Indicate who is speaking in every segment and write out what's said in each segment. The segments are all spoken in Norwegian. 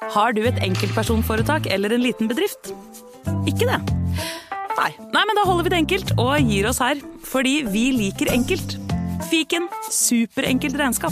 Speaker 1: Har du et enkeltpersonforetak eller en liten bedrift? Ikke det? Nei, men da holder vi det enkelt og gir oss her, fordi vi liker enkelt. Fiken, superenkelt regnskap.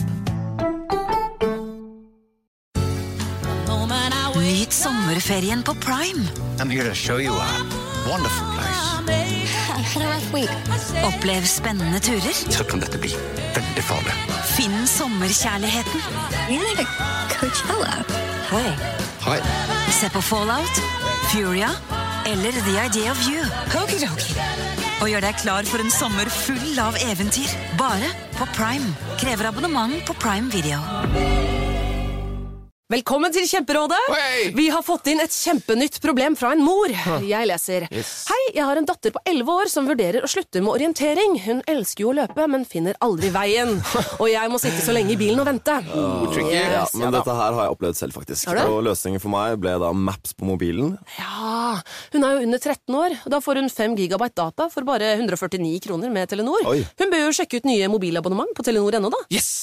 Speaker 2: Nyt sommerferien på Prime.
Speaker 3: I'm here to show you a wonderful place.
Speaker 2: Had a rough week. Opplev spennende turer.
Speaker 3: Så kan dette bli veldig farlig.
Speaker 2: Finn sommerkjærligheten.
Speaker 4: You're like a Coachella. Hi.
Speaker 3: Hei.
Speaker 2: Se på Fallout, Furia eller The Idea of You.
Speaker 4: Okidoki.
Speaker 2: Og gjør deg klar for en sommer full av eventyr. Bare på Prime. Krever abonnement på Prime Video.
Speaker 5: Velkommen til Kjemperådet.
Speaker 3: Hei!
Speaker 5: Vi har fått inn et kjempenytt problem fra en mor. Jeg leser.
Speaker 3: Yes.
Speaker 5: Hei, jeg har en datter på 11 år som vurderer å slutte med orientering. Hun elsker jo å løpe, men finner aldri veien. Og jeg må sitte så lenge i bilen og vente.
Speaker 6: Ja, men dette her har jeg opplevd selv faktisk. Og løsningen for meg ble da Maps på mobilen.
Speaker 5: Ja, hun er jo under 13 år. Da får hun 5 gigabyte data for bare 149 kroner med Telenor.
Speaker 6: Oi.
Speaker 5: Hun bør jo sjekke ut nye mobilabonnement på Telenor ennå da.
Speaker 3: Yes!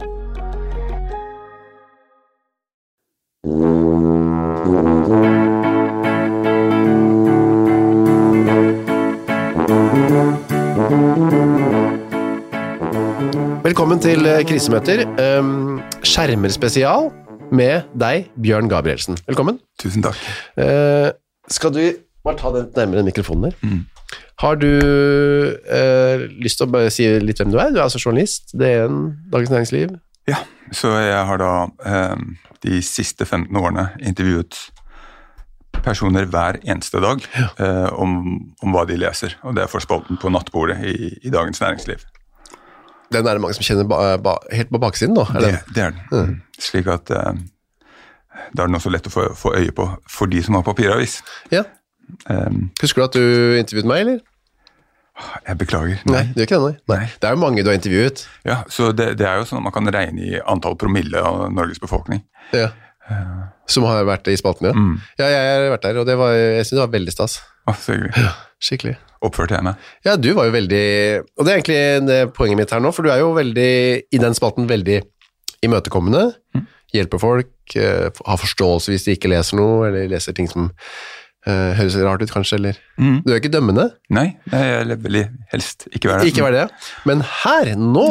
Speaker 7: Velkommen til krisemøter. Skjermer spesial med deg, Bjørn Gabrielsen. Velkommen.
Speaker 8: Tusen takk.
Speaker 7: Skal du bare ta den nærmere mikrofonen der? Har du lyst til å bare si litt hvem du er? Du er altså journalist, DN, Dagens Næringsliv.
Speaker 8: Ja, så jeg har da de siste 15 årene intervjuet personer hver eneste dag om hva de leser, og det er for spalten på nattbordet i Dagens Næringsliv.
Speaker 7: Den er det mange som kjenner helt på baksiden nå?
Speaker 8: Det er den. Slik at da er den også lett å få øye på for de som har papiravis.
Speaker 7: Ja. Husker du at du intervjuet meg, eller?
Speaker 8: Jeg beklager.
Speaker 7: Nei, det er ikke det. Nei. Det er jo mange du har intervjuet.
Speaker 8: Ja, så det er jo sånn at man kan regne i antall promille av Norges befolkning.
Speaker 7: Ja. Som har vært i spalten, ja. Ja, jeg har vært der, og jeg synes det var veldig stas.
Speaker 8: Så hyggelig.
Speaker 7: Ja, skikkelig.
Speaker 8: Oppførte jeg meg?
Speaker 7: Ja, du var jo veldig, og det er egentlig poenget mitt her nå, for du er jo veldig, i den spalten, veldig imøtekommende, hjelper folk, har forståelse hvis de ikke leser noe, eller leser ting som høres rart ut kanskje, eller du er ikke dømmende?
Speaker 8: Nei, jeg vil helst ikke være det.
Speaker 7: Ikke være det, men her, nå,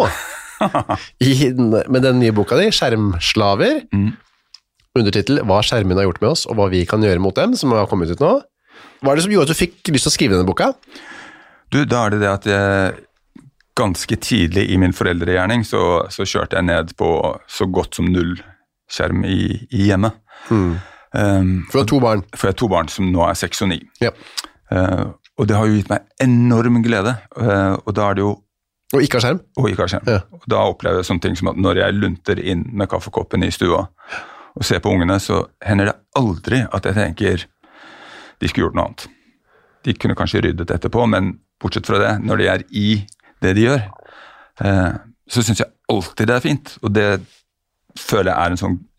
Speaker 7: med den nye boka di, Skjermslaver, undertitel Hva skjermen har gjort med oss, og hva vi kan gjøre mot dem, som har kommet ut nå. Hva er det som gjorde at du fikk lyst til å skrive denne boka?
Speaker 8: Da er det at jeg ganske tidlig i min foreldregjerning så kjørte jeg ned på så godt som 0 skjerm i hjemmet.
Speaker 7: For du har 2 barn?
Speaker 8: For jeg har 2 barn som nå er 6 og 9.
Speaker 7: Ja.
Speaker 8: Og det har jo gitt meg enorm glede, og da er det jo
Speaker 7: Og ikke har skjerm?
Speaker 8: Og ikke har skjerm. Ja. Og da opplever jeg sånne ting som at når jeg lunter inn med kaffekoppen i stua og ser på ungene, så hender det aldri at jeg tenker de skulle gjort noe annet. De kunne kanskje ryddet etterpå, men bortsett fra det, når de er i det de gjør, så synes jeg alltid det er fint, og det føler jeg er en sånn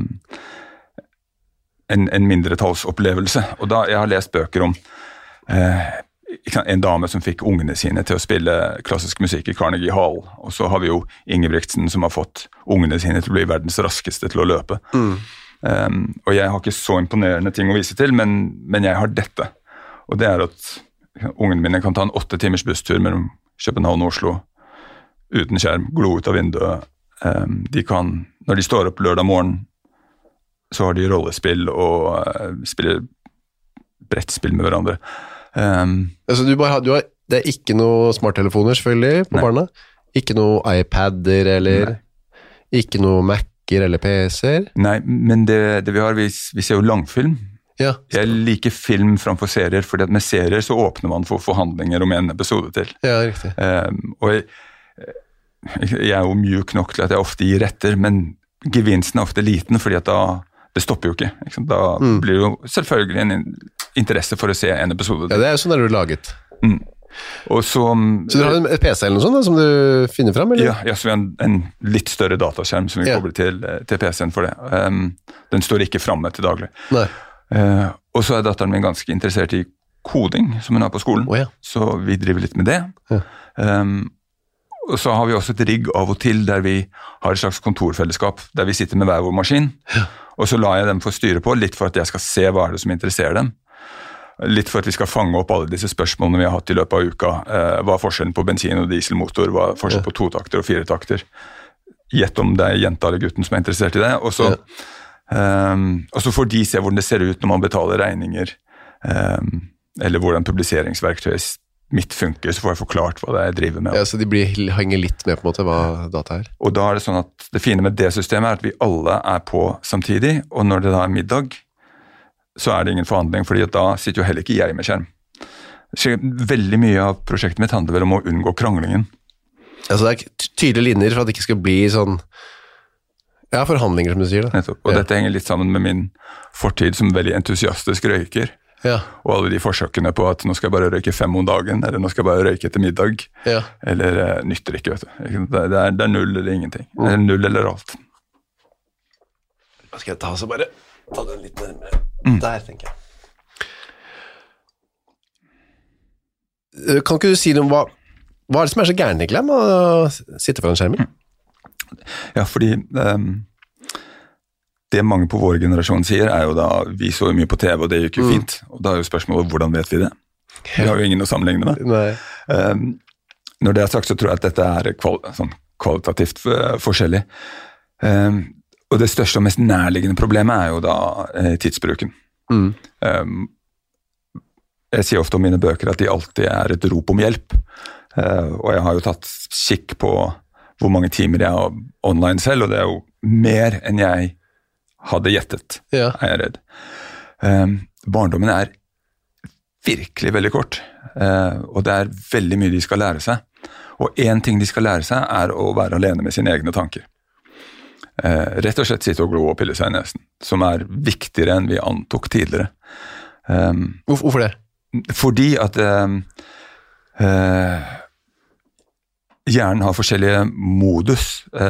Speaker 8: en mindretallsopplevelse. Og da jeg har lest bøker om en dame som fikk ungene sine til å spille klassisk musikk i Carnegie Hall, og så har vi jo Ingebrigtsen som har fått ungene sine til å bli verdens raskeste til å løpe. Og jeg har ikke så imponerende ting å vise til, men jeg har dette. Og det er at ungene mine kan ta en 8 timers busstur mellom København og Oslo uten skjerm, glo ut av vinduet. De kan, når de står opp lørdag morgen, så har de rollespill og spiller brettspill med hverandre.
Speaker 7: Altså det er ikke noe smarttelefoner selvfølgelig på barna? Ikke noe iPader eller ikke noe Mac-er eller PC-er?
Speaker 8: Nei, men det vi har, vi ser jo langfilm. Ja. Jeg liker film framfor serier, fordi at med serier så åpner man for forhandlinger om en episode til.
Speaker 7: Ja, riktig.
Speaker 8: Og jeg er jo mjuk nok til at jeg ofte gir retter, men gevinsten er ofte liten, fordi at det stopper jo ikke. Da blir det jo selvfølgelig en interesse for å se en episode.
Speaker 7: Ja, det er jo sånn der du har laget.
Speaker 8: Og så
Speaker 7: du har en PC eller noe sånt da, som du finner frem, eller?
Speaker 8: Ja, så vi har en litt større dataskjerm som vi kobler til PC-en for det. Den står ikke fremme til daglig.
Speaker 7: Nei.
Speaker 8: Og så er datteren min ganske interessert i koding, som hun har på skolen. Så vi driver litt med det. Og så har vi også et rigg av og til der vi har et slags kontorfellesskap, der vi sitter med hver vår maskin, og så lar jeg dem få styre på, litt for at jeg skal se hva det som interesserer dem. Litt for at vi skal fange opp alle disse spørsmålene vi har hatt i løpet av uka. Hva forskjellen på bensin- og dieselmotor, hva forskjellen på 2-takter og 4-takter. Gjett om det jenta eller gutten som interessert i det. Og så får de se hvordan det ser ut når man betaler regninger, eller hvordan publiseringsverktøyet mitt funker, så får jeg forklart hva det er jeg driver med.
Speaker 7: Ja, så de henger litt med på en måte hva data er.
Speaker 8: Og da det sånn at det fine med det systemet at vi alle på samtidig, og når det da middag, så det ingen forhandling, fordi da sitter jo heller ikke jeg med skjerm. Så veldig mye av prosjektet mitt handler vel om å unngå kranglingen.
Speaker 7: Altså det tydelige linjer for at det ikke skal bli sånn, forhandlinger som du sier da.
Speaker 8: Nettopp. Og dette henger litt sammen med min fortid som veldig entusiastisk røyker. Ja. Og alle de forsøkene på at nå skal jeg bare røyke 5 om dagen, eller nå skal jeg bare røyke etter middag, eller nytter ikke, vet du. Det null eller ingenting. Det null eller alt.
Speaker 7: Hva skal jeg ta så bare ta den litt nærmere? Der, tenker jeg. Kan ikke du si noe om hva det som så gærent egentlig med å sitte foran skjermen?
Speaker 8: Ja, fordi det mange på vår generasjon sier jo da, vi så mye på TV og det gikk jo fint, og da jo spørsmålet, hvordan vet vi det? Vi har jo ingen å sammenligne med. Når det sagt, så tror jeg at dette kvalitativt forskjellig. Og det største og mest nærliggende problemet jo da tidsbruken. Jeg sier ofte om mine bøker at de alltid et rop om hjelp, og jeg har jo tatt kikk på hvor mange timer jeg har online selv, og det jo mer enn jeg hadde gjettet, jeg redd. Barndommen virkelig veldig kort, og det veldig mye de skal lære seg. Og en ting de skal lære seg å være alene med sine egne tanker. Rett og slett sitte og glo og pille seg i nesen, som viktigere enn vi antok tidligere.
Speaker 7: Hvorfor det?
Speaker 8: Fordi at hjernen har forskjellige modus,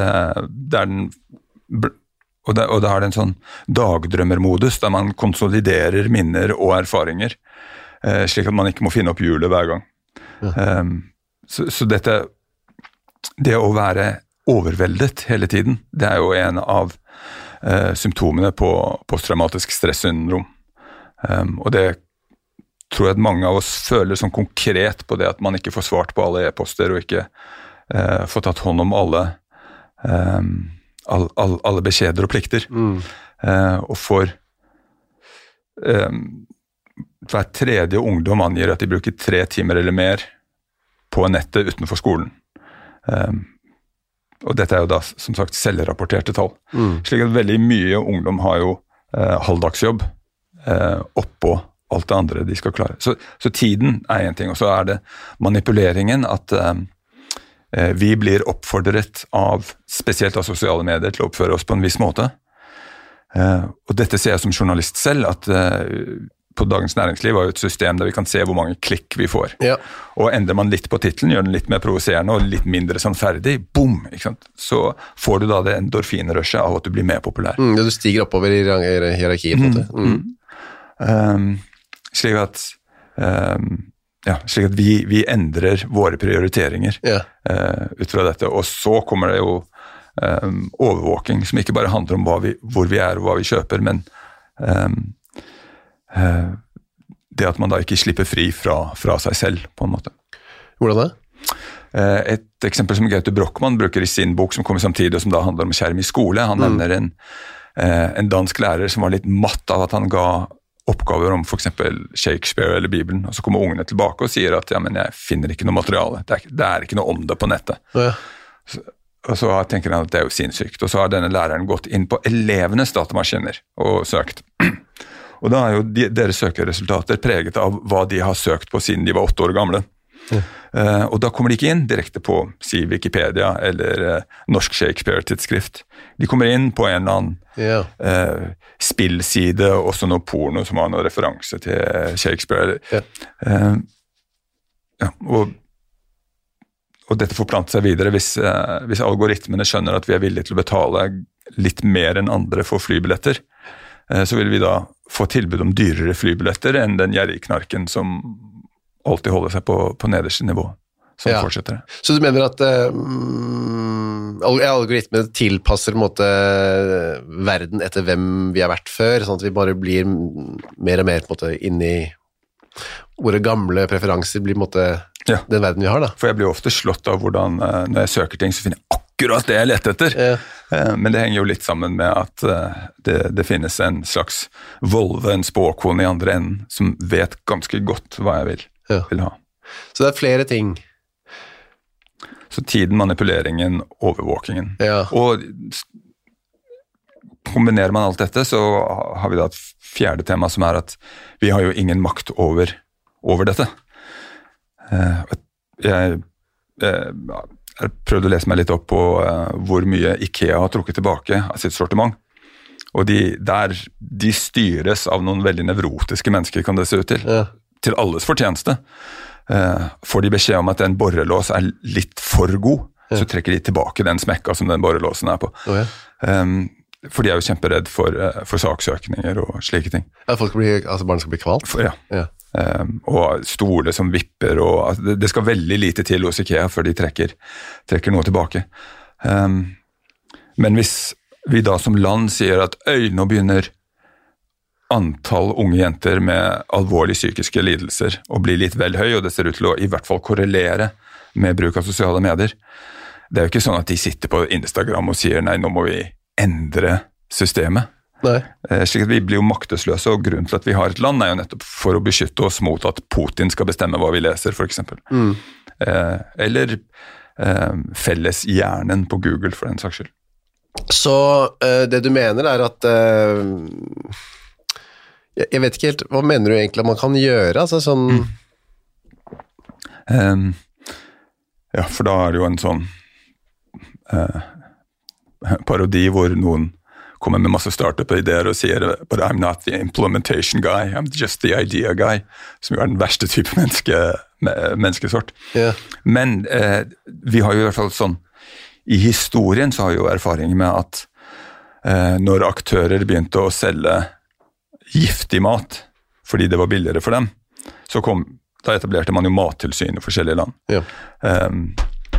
Speaker 8: og da det en sånn dagdrømmermodus, der man konsoliderer minner og erfaringer, slik at man ikke må finne opp hjulet hver gang. Så det å være overveldet hele tiden, det jo en av symptomene på posttraumatisk stressyndrom. Og det tror jeg at mange av oss føler som konkret på det at man ikke får svart på alle e-poster og ikke får tatt hånd om alle beskjeder og plikter. Og for hver tredje ungdom angir at de bruker 3 timer eller mer på nettet utenfor skolen. Og dette jo da, som sagt, selvrapporterte tall. Slik at veldig mye ungdom har jo halvdagsjobb oppå alt det andre de skal klare. Så tiden en ting, og så det manipuleringen at vi blir oppfordret spesielt av sosiale medier til å oppføre oss på en viss måte. Og dette ser jeg som journalist selv, at på Dagens Næringsliv jo et system der vi kan se hvor mange klikk vi får. Og endrer man litt på titlen, gjør den litt mer provoserende og litt mindre sannferdig, boom, ikke sant? Så får du da det endorfinrushet av at du blir mer populær.
Speaker 7: Du stiger oppover i hierarkiet på en måte.
Speaker 8: Slik at vi endrer våre prioriteringer ut fra dette, og så kommer det jo overvåking, som ikke bare handler om hvor vi og hva vi kjøper, men det at man da ikke slipper fri fra seg selv, på en måte.
Speaker 7: Hvordan det?
Speaker 8: Et eksempel som Gaute Brochmann bruker i sin bok, som kommer samtidig, som da handler om skjerm i skole. Han nevner en dansk lærer som var litt matt av at han ga oppgaver om for eksempel Shakespeare eller Bibelen, og så kommer ungene tilbake og sier at ja, men jeg finner ikke noe materiale, det ikke noe om det på nettet. Og så tenker han at det jo sinnssykt, og så har denne læreren gått inn på elevenes datamaskiner og søkt. Og da jo deres søkeresultater preget av hva de har søkt på siden de var 8 år gamle. Og da kommer de ikke inn direkte på Wikipedia eller Norsk Shakespeare-tidsskrift. De kommer inn på en eller annen spillside, også noe porno som har noen referanse til Shakespeare. Og dette forplanter seg videre hvis algoritmene skjønner at vi villige til å betale litt mer enn andre for flybilletter, så vil vi da få tilbud om dyrere flybilletter enn den gjerrigknarken som alltid holder seg på nederste nivå. fortsetter det.
Speaker 7: Så du mener at algoritmene tilpasser på en måte verden etter hvem vi har vært før, sånn at vi bare blir mer og mer på en måte inne i våre gamle preferanser blir på en måte den verden vi har da?
Speaker 8: For jeg blir ofte slått av hvordan når jeg søker ting, så finner jeg akkurat det jeg leter etter. Men det henger jo litt sammen med at det finnes en slags volve, en spåkone i andre enden, som vet ganske godt hva jeg vil ha.
Speaker 7: Så det er flere ting?
Speaker 8: Så tiden, manipuleringen, overvåkingen. Og kombinerer man alt dette, så har vi da et fjerde tema som er at vi har jo ingen makt over dette. Jeg prøvde å lese meg litt opp på hvor mye IKEA har trukket tilbake av sitt sortiment. Og de styres av noen veldig nevrotiske mennesker, kan det se ut til. Til alles fortjeneste. Får de beskjed om at en borrelås er litt for god, så trekker de tilbake den smekka som den borrelåsen er på. For de er jo kjemperedd for saksøkninger og slike ting.
Speaker 7: Barn skal bli kvalt?
Speaker 8: Og stole som vipper, og det skal veldig lite til hos IKEA før de trekker noe tilbake. Men hvis vi da som land sier at nå begynner antall unge jenter med alvorlige psykiske lidelser å bli litt vel høy, og det ser ut til å i hvert fall korrelere med bruk av sosiale medier, det er jo ikke sånn at de sitter på Instagram og sier nei, nå må vi endre systemet. Slik at vi blir jo maktesløse, og grunnen til at vi har et land er jo nettopp for å beskytte oss mot at Putin skal bestemme hva vi leser, for eksempel. Eller felles hjernen på Google, for den saks skyld.
Speaker 7: Så det du mener er at jeg vet ikke helt, hva mener du egentlig at man kan gjøre? Altså sånn
Speaker 8: ja, for da er det jo en sånn parodi hvor noen kommer med masse startup-ideer og sier but I'm not the implementation guy, I'm just the idea guy, som jo er den verste type menneskesort. Men vi har jo i hvert fall sånn, i historien så har jo erfaring med at når aktører begynte å selge giftig mat, fordi det var billigere for dem, da etablerte man jo mattilsyn i forskjellige land.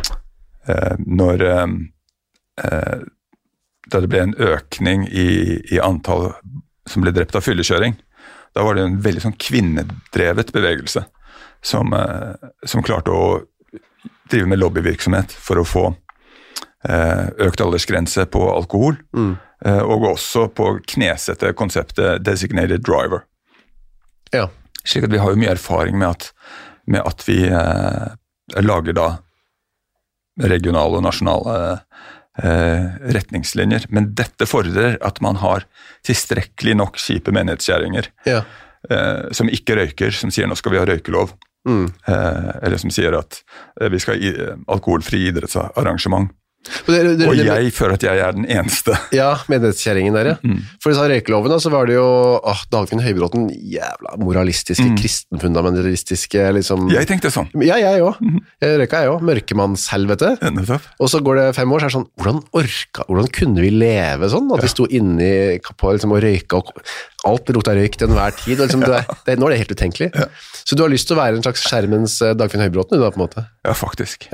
Speaker 8: Da det ble en økning i antall som ble drept av fyllekjøring, da var det en veldig sånn kvinnedrevet bevegelse som klarte å drive med lobbyvirksomhet for å få økt aldersgrense på alkohol, og også på knesette konseptet designated driver. Slik at vi har jo mye erfaring med at vi lager da regionale og nasjonale retningslinjer, men dette fordrer at man har tilstrekkelig nok kjipe menighetskjæringer som ikke røyker, som sier nå skal vi ha røykelov, eller som sier at vi skal ha alkoholfri idrettsarrangement. Og jeg føler at jeg er den eneste.
Speaker 7: Ja, menighetskjæringen der, For de sa røykeloven, så var det jo Dagfinn Høybråten, jævla moralistiske, kristenfundamentalistiske liksom.
Speaker 8: Jeg tenkte sånn.
Speaker 7: Ja, jeg også. Jeg røyka jeg også, mørkemannshelvete. Og så går det 5 år, så er det sånn, hvordan kunne vi leve sånn? At vi sto inne på liksom, og røyka, og alt lukta røyk til enhver tid, og liksom, nå er det helt utenkelig. Så du har lyst til å være en slags skjermens Dagfinn Høybråten, da, på en måte?
Speaker 8: Ja, faktisk.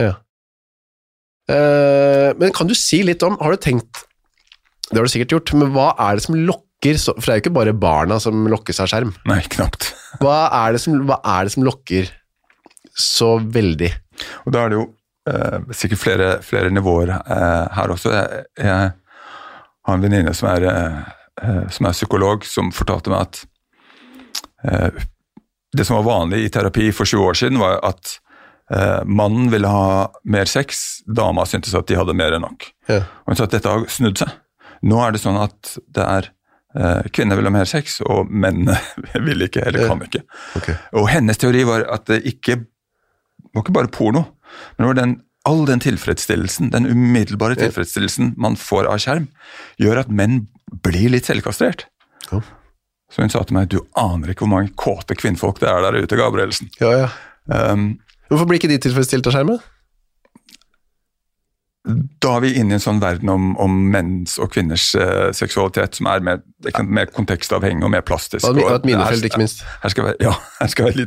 Speaker 7: Men kan du si litt om, har du tenkt, det har du sikkert gjort, men hva er det som lokker, for det er jo ikke bare barna som lokkes av skjerm.
Speaker 8: Nei, knapt.
Speaker 7: Hva er det som lokker så veldig?
Speaker 8: Og da er det jo sikkert flere nivåer her også. Jeg har en venninne som er psykolog, som fortalte meg at det som var vanlig i terapi for 20 år siden var at mannen ville ha mer sex, dama syntes at de hadde mer enn nok. Og hun sa at dette har snudd seg. Nå er det sånn at det er kvinner vil ha mer sex, og mennene vil ikke, eller kan ikke. Og hennes teori var at det var ikke bare porno, men det var all den tilfredsstillelsen, den umiddelbare tilfredsstillelsen man får av skjerm, gjør at menn blir litt selvkastrert. Så hun sa til meg, du aner ikke hvor mange kåte kvinnfolk det er der ute, Gabrielsen.
Speaker 7: Hvorfor blir ikke de tilfredsstilt av skjermen?
Speaker 8: Da er vi inne i en sånn verden om menns og kvinners seksualitet som mer kontekstavhengig og mer plastisk.
Speaker 7: Og et minefelt, ikke minst.
Speaker 8: Her skal jeg være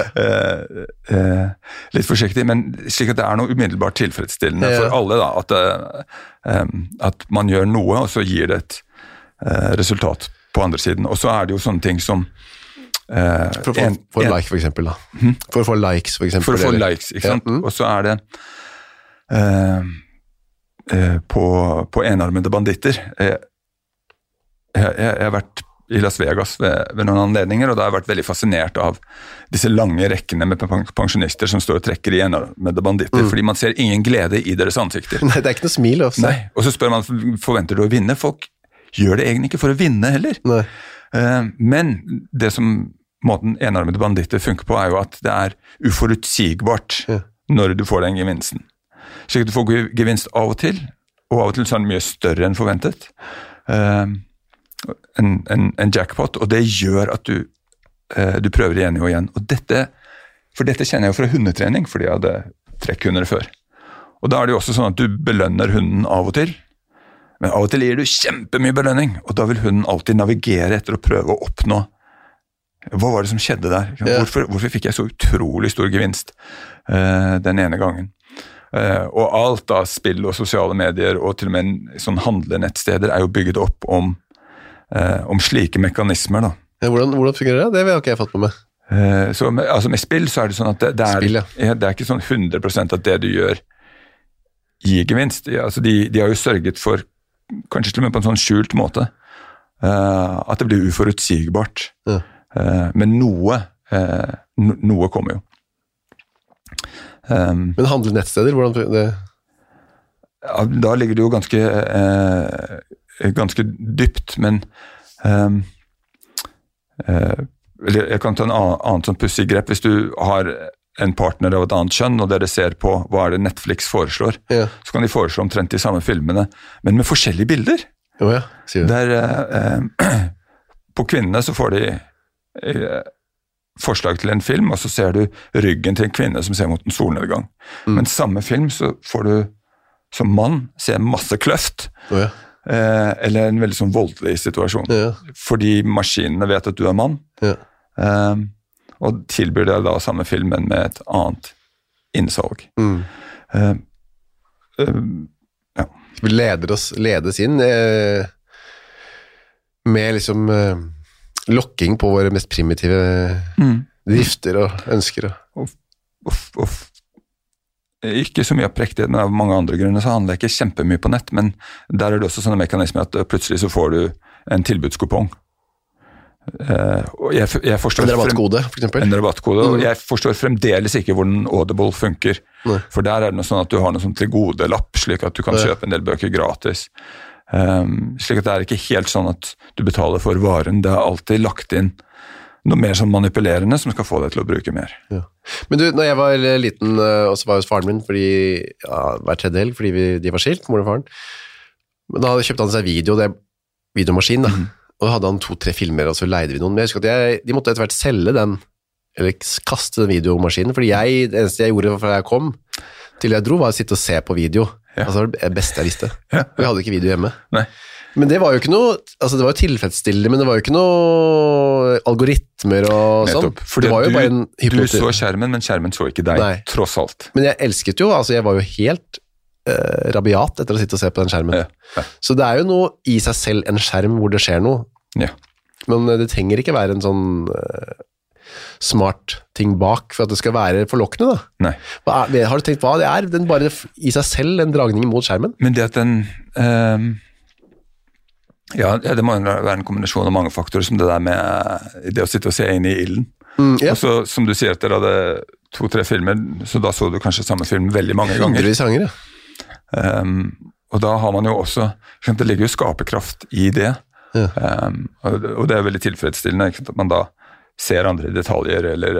Speaker 8: litt forsiktig, men slik at det er noe umiddelbart tilfredsstillende for alle da, at man gjør noe, og så gir det et resultat på andre siden. Og så er det jo sånne ting som
Speaker 7: for å få like, for eksempel da. For å få likes, for eksempel.
Speaker 8: For å få likes, ikke sant? Og så er det på enarmede banditter. Jeg har vært i Las Vegas ved noen anledninger, og da har jeg vært veldig fascinert av disse lange rekkene med pensjonister som står og trekker i enarmede banditter, fordi man ser ingen glede i deres ansikter.
Speaker 7: Nei, det er ikke noe smil også.
Speaker 8: Nei, og så spør man, forventer du å vinne? Folk gjør det egentlig ikke for å vinne heller.
Speaker 7: Nei.
Speaker 8: Men det som måten enarmede banditter funker på er jo at det er uforutsigbart når du får den gevinsten. Slik at du får gevinst av og til så er den mye større enn forventet. En jackpot, og det gjør at du prøver igjen og igjen. Og dette kjenner jeg jo fra hundetrening, fordi jeg hadde trekkhunder før. Og da er det jo også sånn at du belønner hunden av og til, men av og til gir du kjempemye belønning, og da vil hunden alltid navigere etter å prøve å oppnå hva var det som skjedde der? Hvorfor fikk jeg så utrolig stor gevinst den ene gangen? Og alt av spill og sosiale medier og til og med sånn handlenettsteder er jo bygget opp om slike mekanismer da.
Speaker 7: Hvordan fungerer det? Det har ikke jeg fått på meg.
Speaker 8: Så med spill så er det sånn at det er ikke sånn 100% at det du gjør gir gevinst. Altså de har jo sørget for, kanskje til og med på en sånn skjult måte, at det blir uforutsigbart. Men noe kommer jo.
Speaker 7: Men handlenettsteder, hvordan det?
Speaker 8: Ja, da ligger det jo ganske dypt, men jeg kan ta en annen sånn pussig grep. Hvis du har en partner av et annet kjønn, og dere ser på hva er det Netflix foreslår, så kan de foreslå omtrent de samme filmene, men med forskjellige bilder.
Speaker 7: Sier du.
Speaker 8: På kvinnene så får de forslag til en film, og så ser du ryggen til en kvinne som ser mot en solnedgang. Men samme film så får du som mann se masse kløft, eller en veldig sånn voldelig situasjon. Fordi maskinene vet at du er mann, og tilbyr deg da samme filmen med et annet innsalg.
Speaker 7: Vi ledes inn med liksom lokking på våre mest primitive drifter og ønsker.
Speaker 8: Ikke så mye av prektighet, men av mange andre grunner så handler jeg ikke kjempemye på nett, men der er det også sånne mekanismer at plutselig så får du en tilbudskupong. Og jeg forstår
Speaker 7: en rabattkode, for eksempel.
Speaker 8: En rabattkode, og jeg forstår fremdeles ikke hvordan Audible funker. For der er det noe sånn at du har noe sånn til gode lapp, slik at du kan kjøpe en del bøker gratis. Slik at det er ikke helt sånn at du betaler for varen. Det er alltid lagt inn noe mer sånn manipulerende som skal få deg til å bruke mer.
Speaker 7: Men du, når jeg var liten, og så var jeg hos faren min hver tredje helg, fordi de var skilt, mor og faren, men da kjøpte han seg videomaskin da. Og da hadde han 2-3 filmer, og så leide vi noen. Men jeg husker at de måtte etter hvert selge den, eller kaste den videomaskinen, fordi det eneste jeg gjorde fra jeg kom til jeg dro, var å sitte og se på video. Altså det beste jeg visste. Vi hadde ikke video hjemme.
Speaker 8: Nei.
Speaker 7: Men det var jo ikke noe, altså det var jo tilfredsstillende, men det var jo ikke noe algoritmer og sånn.
Speaker 8: Fordi du så skjermen, men skjermen så ikke deg, tross alt.
Speaker 7: Men jeg elsket jo, altså jeg var jo helt rabiat etter å sitte og se på den skjermen. Så det er jo noe i seg selv, en skjerm hvor det skjer noe. Men det trenger ikke være en sånn smart ting bak for at det skal være forlokkende da.
Speaker 8: Nei.
Speaker 7: Har du tenkt hva det er? Den bare i seg selv, en dragning mot skjermen?
Speaker 8: Men det at den det må være en kombinasjon av mange faktorer, som det der med det å sitte og se inn i ilden. Og så, som du sier, at dere hadde 2-3 filmer, så da så du kanskje samme film veldig mange ganger.
Speaker 7: Hundrevis ganger,
Speaker 8: og da har man jo også, det ligger jo skaperkraft i det, og det er veldig tilfredsstillende, at man da ser andre detaljer, eller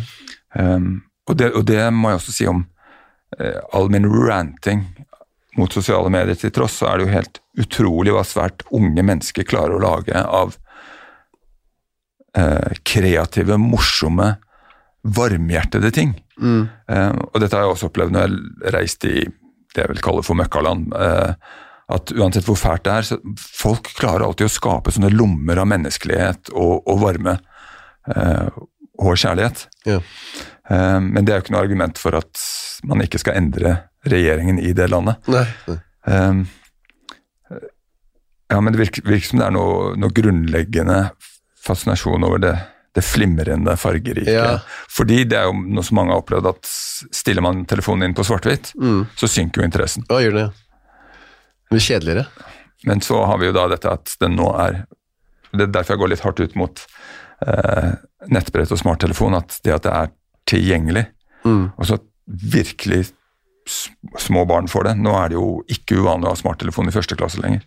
Speaker 8: og det må jeg også si om all min ranting mot sosiale medier til tross, så er det jo helt utrolig hva svært unge mennesker klarer å lage av kreative, morsomme, varmhjertede ting. Og dette har jeg også opplevd når jeg reiste i det jeg vil kalle for møkkaland. At uansett hvor fælt det så folk klarer alltid å skape sånne lommer av menneskelighet og varme og kjærlighet. Ja. Men det jo ikke noe argument for at man ikke skal endre regjeringen i det landet. Nei. Men det virker som det noe grunnleggende fascinasjon over det flimrende fargerike. Ja. Fordi det jo noe som mange har opplevd at stiller man telefonen inn på svart-hvitt, så synker jo interessen.
Speaker 7: Ja, gjør det. Det blir kjedeligere.
Speaker 8: Men så har vi jo da dette at den nå det derfor jeg går litt hardt ut mot nettbrett og smarttelefon, at det tilgjengelig, og så virkelig små barn får det. Nå det jo ikke uvanlig å ha smarttelefon i første klasse lenger.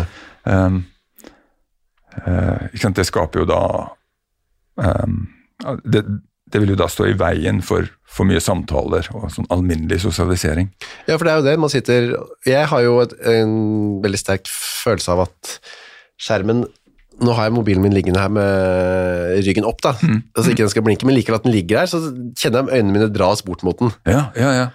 Speaker 8: Det skaper jo da det vil jo da stå i veien for mye samtaler og sånn alminnelig sosialisering.
Speaker 7: Ja, for det jo det, man sitter... Jeg har jo en veldig sterk følelse av at skjermen... Nå har jeg mobilen min liggende her med ryggen opp da, altså ikke den skal blinke, men likevel at den ligger her, så kjenner jeg øynene mine dras bort mot den.
Speaker 8: Ja.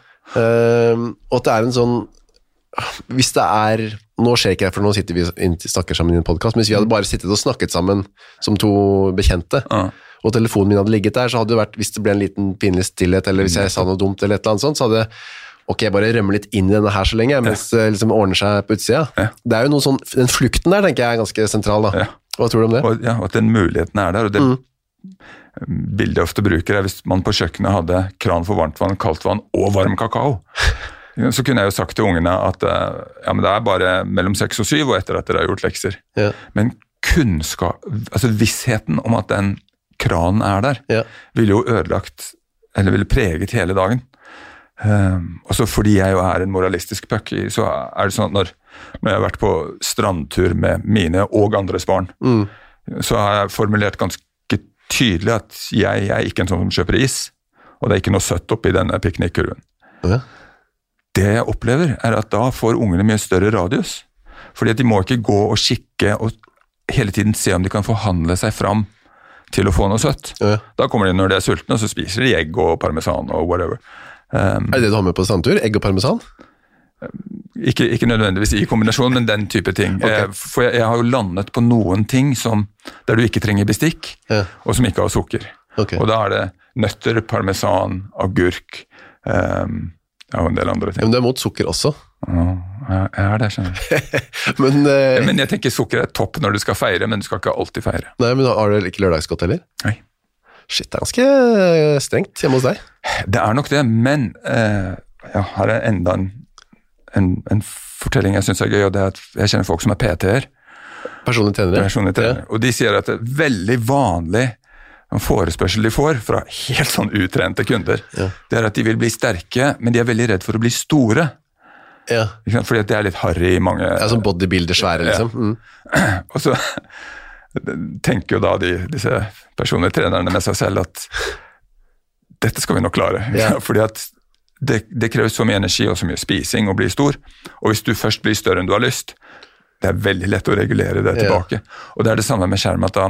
Speaker 7: Og at det en sånn... Hvis det nå skjer ikke det, for nå sitter vi og snakker sammen i en podcast, men hvis vi hadde bare sittet og snakket sammen som to bekjente, og telefonen min hadde ligget der, så hadde det vært, hvis det ble en liten pinlig stillhet, eller hvis jeg sa noe dumt eller et eller annet sånt, så hadde jeg bare rømmer litt inn i denne her så lenge, mens det liksom ordner seg på utsida. Ja. Det jo noe sånn, den flukten der tenker jeg ganske sentral da. Ja. Hva tror du om det?
Speaker 8: Og at den muligheten der, og det bildet jeg ofte bruker hvis man på kjøkkenet hadde kran for varmt vann, kaldt vann og varm kakao. Så kunne jeg jo sagt til ungene at men det bare mellom 6 og 7 og etter at dere har gjort lekser. Ja. Men kunnskap, altså vissheten om at den kranen der, ville jo ødelagt, eller ville preget hele dagen. Og så fordi jeg jo en moralistisk puck, så det sånn at når jeg har vært på strandtur med mine og andres barn, så har jeg formulert ganske tydelig at jeg ikke en sånn som kjøper is, og det ikke noe søtt oppi denne piknikkurven. Ja. Det jeg opplever at da får ungene mye større radius, fordi at de må ikke gå og kikke og hele tiden se om de kan forhandle seg fram til å få noe søtt. Ja. Da kommer de når de sultne, og så spiser de egg og parmesan og whatever.
Speaker 7: Det det du har med på strandtur? Egg og parmesan?
Speaker 8: Ikke nødvendigvis i kombinasjon, men den type ting. Okay. For jeg har jo landet på noen ting der du ikke trenger bestikk, og som ikke har sukker. Okay. Og da det nøtter, parmesan, agurk, og en del andre ting.
Speaker 7: Men du mot sukker også?
Speaker 8: Ja, det skjønner jeg. Men jeg tenker sukker topp når du skal feire, men du skal ikke alltid feire.
Speaker 7: Nei, men har du ikke lørdagsgodt heller?
Speaker 8: Nei.
Speaker 7: Shit, det ganske strengt hjemme hos deg.
Speaker 8: Det nok det, men her enda en fortelling jeg synes gøy, og det at jeg kjenner folk som PT-er.
Speaker 7: Personlige trenere.
Speaker 8: Ja. Og de sier at det veldig vanlig en forespørsel de får fra helt sånn utrente kunder, det at de vil bli sterke, men de veldig redd for å bli store. Ja. Fordi at det litt harry i mange...
Speaker 7: Ja, som bodybuilder svære, liksom.
Speaker 8: Og så tenker jo da disse personlige trenerne med seg selv at dette skal vi nok klare. Ja. Fordi at det krever så mye energi og så mye spising å bli stor, og hvis du først blir større enn du har lyst, det veldig lett å regulere det tilbake. Og det det samme med skjerm, at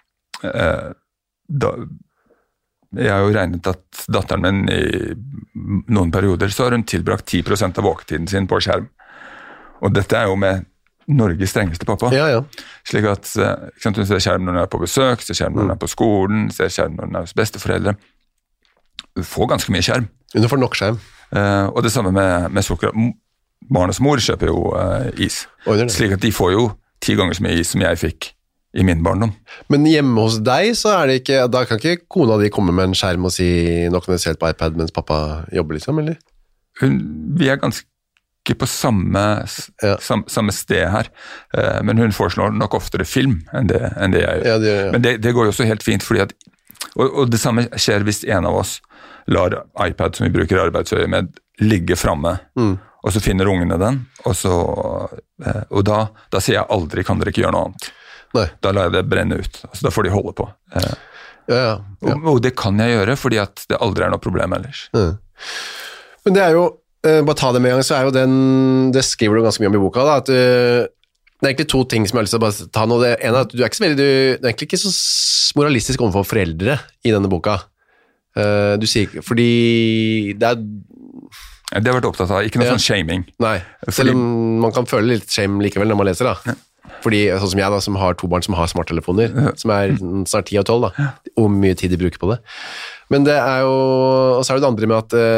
Speaker 8: jeg har jo regnet at datteren min i noen perioder så har hun tilbrakt 10% av våketiden sin på skjerm. Og dette jo med Norges strengeste pappa.
Speaker 7: Ja.
Speaker 8: Slik at hun ser skjerm når hun på besøk, ser skjerm når hun på skolen, ser skjerm når hun hos besteforeldre. Du får ganske mye skjerm.
Speaker 7: Hun får nok skjerm.
Speaker 8: Og det samme med sukker. Barnets mor kjøper jo is. Slik at de får jo 10 ganger så mye is som jeg fikk i min barndom. Men
Speaker 7: hjemme hos deg så det ikke, da kan ikke kona di komme med en skjerm og si nå kan du se på iPad mens pappa jobber liksom, eller?
Speaker 8: Vi ganske på samme sted her, men hun foreslår nok oftere film enn det jeg gjør. Ja. Men det går jo også helt fint, fordi at, og det samme skjer hvis en av oss lar iPad som vi bruker i arbeidsøye med ligge fremme, og så finner ungene den, og da sier jeg aldri kan dere ikke gjøre noe annet. Nei. Da lar jeg det brenne ut, altså da får de holde på.
Speaker 7: Ja.
Speaker 8: Og det kan jeg gjøre, fordi at det aldri noe problem ellers.
Speaker 7: Men det jo, bare ta det med en gang, så jo det skriver du ganske mye om i boka, da, at det egentlig 2 ting som jeg har lyst til å bare ta nå. Det ene at du ikke så veldig, du egentlig ikke så moralistisk overfor foreldre i denne boka. Du sier ikke, fordi det
Speaker 8: Det har jeg vært opptatt av, ikke noe sånn shaming.
Speaker 7: Nei, selv om man kan føle litt shame likevel når man leser da. Fordi, sånn som jeg da, som har 2 barn som har smarttelefoner, som snart 10 og 12 da, og mye tid de bruker på det. Men det jo, og så det andre med at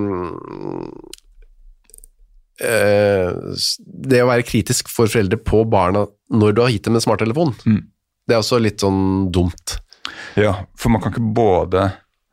Speaker 7: det å være kritisk for foreldre på barna når du har gitt dem en smarttelefon, det også litt sånn dumt.
Speaker 8: Ja, for man kan ikke både...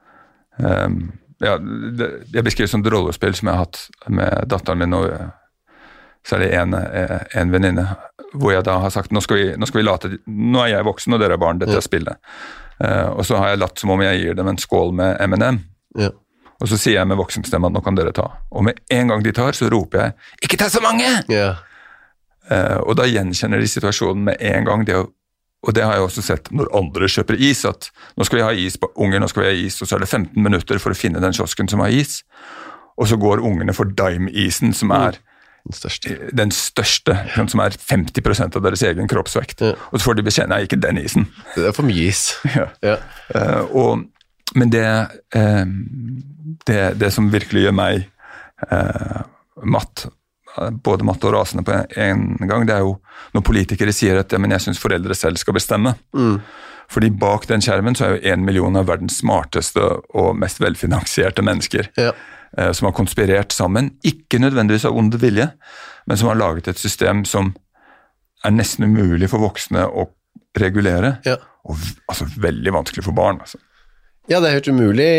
Speaker 8: jeg beskriver sånn rollespill som jeg har hatt med datteren min, og så det en venninne, hvor jeg da har sagt, nå skal vi late, nå jeg voksen og dere barn, dette spillet. Og så har jeg latt som om jeg gir dem en skål med M&M. Ja. Og så sier jeg med voksenstemme at nå kan dere ta. Og med en gang de tar, så roper jeg, ikke ta så mange! Ja. Og da gjenkjenner de situasjonen med en gang, og det har jeg også sett når andre kjøper is, at nå skal vi ha is, unger, nå skal vi ha is, og så det 15 minutter for å finne den kiosken som har is. Og så går ungene for Daim-isen, som den største, som 50% av deres egen kroppsvekt. Ja. Og så får de beskjed, nei, ikke den isen.
Speaker 7: Det for mye is. Ja.
Speaker 8: Ja. Men det som virkelig gjør meg både matt og rasende på en gang, det jo når politikere sier at men jeg synes foreldre selv skal bestemme. Fordi bak den skjermen så jo 1 million av verdens smarteste og mest velfinansierte mennesker som har konspirert sammen, ikke nødvendigvis av ond vilje, men som har laget et system som nesten umulig for voksne å regulere, og altså veldig vanskelig for barn. Altså.
Speaker 7: Ja, det helt umulig...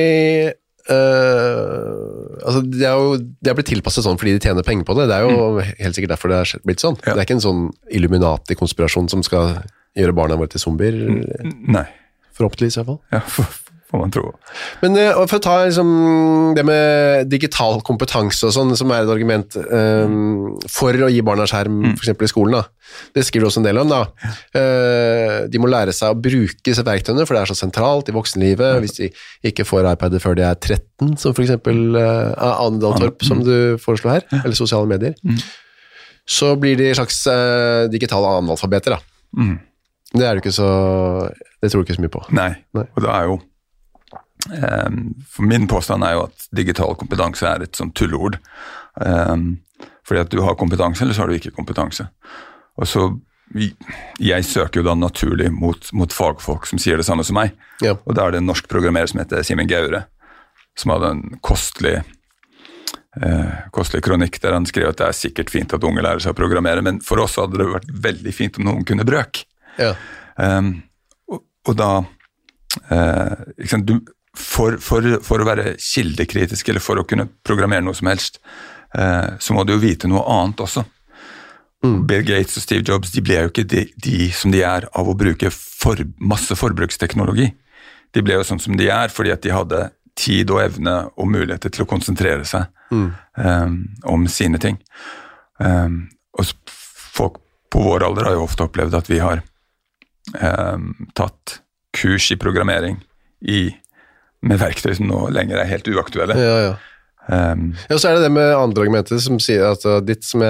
Speaker 7: altså det har blitt tilpasset sånn fordi de tjener penger på det. Det jo helt sikkert derfor det har blitt sånn. Ja. Det ikke en sånn Illuminati-konspirasjon som skal gjøre barna våre til zombier.
Speaker 8: Nei.
Speaker 7: Forhåpentligvis i hvert fall.
Speaker 8: Ja, får man tro.
Speaker 7: Men for å ta liksom, det med digital kompetanse og sånn, som et argument for å gi barna skjerm, for eksempel i skolen da. Det skriver du også en del om da. De må lære seg å bruke disse verktøyene, for det så sentralt i voksenlivet. Hvis de ikke får iPader før de 13, som for eksempel Ane Dahl Torp, som du foreslår her, eller sosiale medier, så blir de slags digitale analfabeter da. Det det ikke så, det tror du ikke så mye på.
Speaker 8: Nei. Og det jo for min påstand jo at digital kompetanse et sånt tulleord. Fordi at du har kompetanse, eller så har du ikke kompetanse. Og så, jeg søker jo da naturlig mot fagfolk som sier det samme som meg. Ja. Og da det en norsk programmerer som heter Simen Gaure, som hadde en kostelig kronikk der han skrev at det sikkert fint at unge lærer seg å programmere, men for oss hadde det vært veldig fint om noen kunne brøk. Ja. Og da for å være kildekritisk eller for å kunne programmere noe som helst så må du jo vite noe annet også. Bill Gates og Steve Jobs, de ble jo ikke de som de av å bruke masse forbruksteknologi. De ble jo sånn som de fordi at de hadde tid og evne og muligheter til å konsentrere seg om sine ting. Og folk på vår alder har jo ofte opplevd at vi har tatt kurs i programmering med verktøy som nå lenger helt uaktuelle. Ja. Ja, så det med andre argumenter som sier at ditt som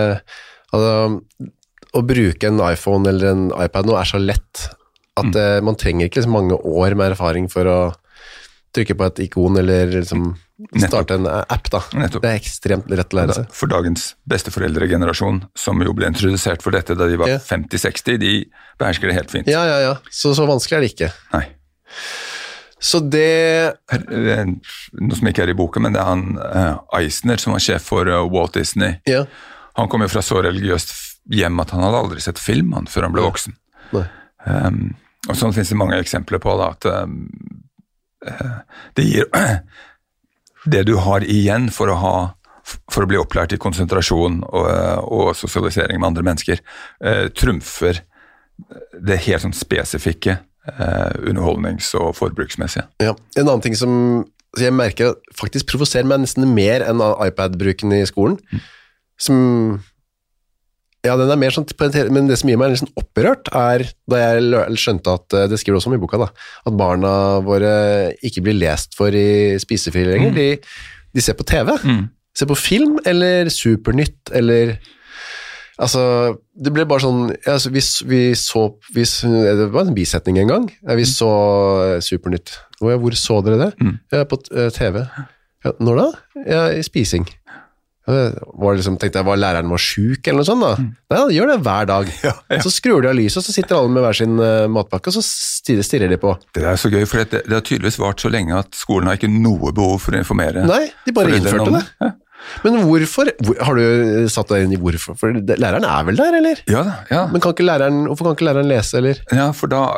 Speaker 8: å bruke en iPhone eller en iPad nå så lett at man trenger ikke så mange år med erfaring for å trykke på et ikon eller liksom starte en app da. Nettopp. Det ekstremt lett å lære seg. For dagens besteforeldregenerasjon, som jo ble introdusert for dette da de var 50-60, de behersker det helt fint. Ja. Så vanskelig det ikke. Nei. Så det noe som ikke i boka, men det han Eisner, som var sjef for Walt Disney. Ja. Han kom jo fra så religiøst hjem at han hadde aldri sett film før han ble voksen. Og sånn finnes det mange eksempler på da, at det gir det du har igjen for å bli opplært i konsentrasjon og sosialisering med andre mennesker, trumfer det helt sånn spesifikke underholdnings- og forbruksmessige. Ja, en annen ting som jeg merker faktisk provoserer meg nesten mer enn iPad-bruken i skolen, som ja, den mer sånn, men det som gir meg liksom opprørt da jeg skjønte at, det skriver også om i boka da, at barna våre ikke blir lest for i spisefri lenger, de ser på TV, ser på film eller Supernytt eller altså, det ble bare sånn altså, det var en bisetning en gang vi så Supernytt hvor så dere det? Ja, på TV ja, når da? Ja, i spising
Speaker 7: Tenkte jeg var læreren var syk eller noe sånt da. Nei, de gjør det hver dag. Så skrur de av lyset, og så sitter alle med hver sin matpakke, og så stirrer de på.
Speaker 8: Det er så gøy, for det har tydeligvis vart så lenge at skolen har ikke noe behov for å informere.
Speaker 7: Nei, de bare innførte det. Ja. Men hvorfor? Har du satt deg inn i hvorfor? For læreren er vel der, eller?
Speaker 8: Ja.
Speaker 7: Men hvorfor kan ikke læreren lese, eller?
Speaker 8: Ja, for da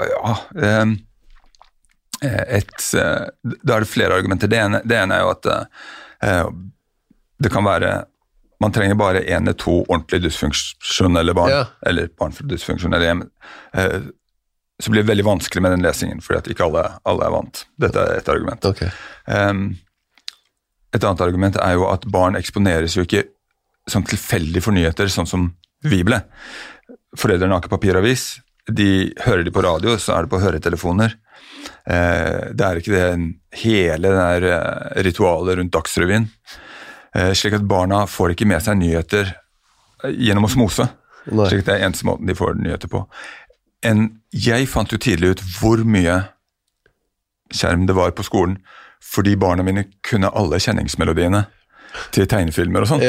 Speaker 8: er det flere argumenter. Det ene er jo at det kan være, man trenger bare 1 eller 2 ordentlig dysfunksjonelle barn, eller barn fra dysfunksjonelle hjem, så blir det veldig vanskelig med den lesingen, fordi at ikke alle er vant. Dette er et argument.
Speaker 7: Okay.
Speaker 8: Et annet argument er jo at barn eksponeres jo ikke sånn tilfeldig for nyheter, sånn som vi ble. Foreldrene har ikke papiravis, hører de på radio, så er det på høretelefoner. Det er ikke hele ritualet rundt Dagsrevyen, slik at barna får ikke med seg nyheter gjennom å smose. Slik at det er eneste måten de får nyheter på. Jeg fant jo tidlig ut hvor mye skjerm det var på skolen, fordi barna mine kunne alle kjenningsmelodiene til tegnefilmer og sånn.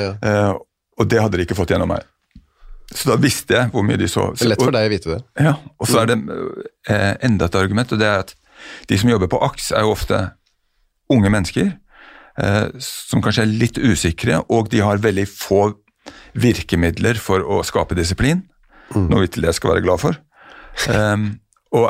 Speaker 8: Og det hadde de ikke fått gjennom meg. Så da visste jeg hvor mye de så.
Speaker 7: Det er lett for deg å vite det.
Speaker 8: Ja, og så er det enda et argument, og det er at de som jobber på AKS er jo ofte unge mennesker, som kanskje er litt usikre, og de har veldig få virkemidler for å skape disiplin, noe vi til det skal være glad for, og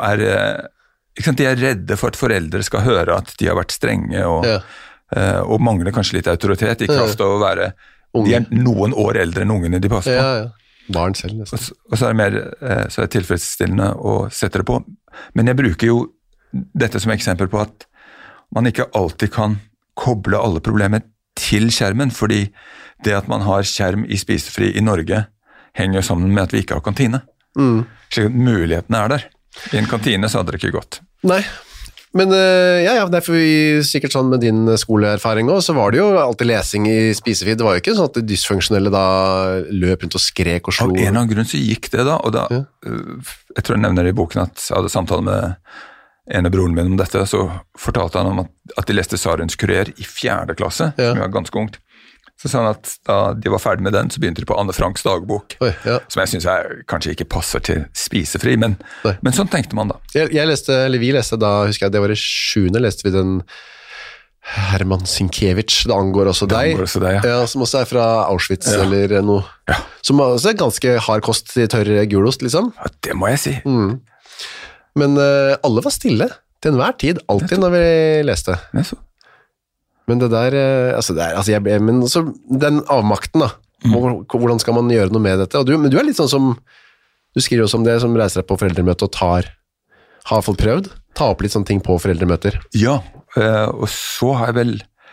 Speaker 8: de er redde for at foreldre skal høre at de har vært strenge, og mangler kanskje litt autoritet i kraft av å være de er noen år eldre enn ungene de passer på.
Speaker 7: Barn selv nesten.
Speaker 8: Og så er det mer så er det tilfredsstillende å sette det på. Men jeg bruker jo dette som eksempel på at man ikke alltid kan koble alle problemer til skjermen, fordi det at man har skjerm i spisefri i Norge henger sammen med at vi ikke har kantine. Slik at mulighetene er der. I en kantine så hadde det ikke gått.
Speaker 7: Nei, men derfor sikkert sånn med din skoleerfaring også, så var det jo alltid lesing i spisefri. Det var jo ikke sånn at det dysfunksjonelle da løp rundt og skrek og slo.
Speaker 8: Av en eller annen grunn så gikk det da, og da, jeg tror jeg nevner i boken at jeg hadde samtale med ene broren min om dette, så fortalte han om at de leste Sarens Kurer i 4. klasse, som var ganske ungt. Så sa han at da de var ferdig med den, så begynte de på Anne Franks dagbok, som jeg synes kanskje ikke passer til spisefri, men sånn tenkte man da.
Speaker 7: Vi leste da, husker jeg, det var i 7. leste vi den Herman Sienkiewicz, det angår også deg, som også er fra Auschwitz eller noe, som også er ganske hard kost i tørr gulost, liksom.
Speaker 8: Ja, det må jeg si.
Speaker 7: Men alle var stille til enhver tid, alltid når vi leste. Men det der, men så den avmakten da, hvordan skal man gjøre noe med dette? Men du er litt sånn som, du skriver også om det, som reiser deg på foreldremøte og har fått prøvd, ta opp litt sånne ting på foreldremøter.
Speaker 8: Ja, og så har jeg vel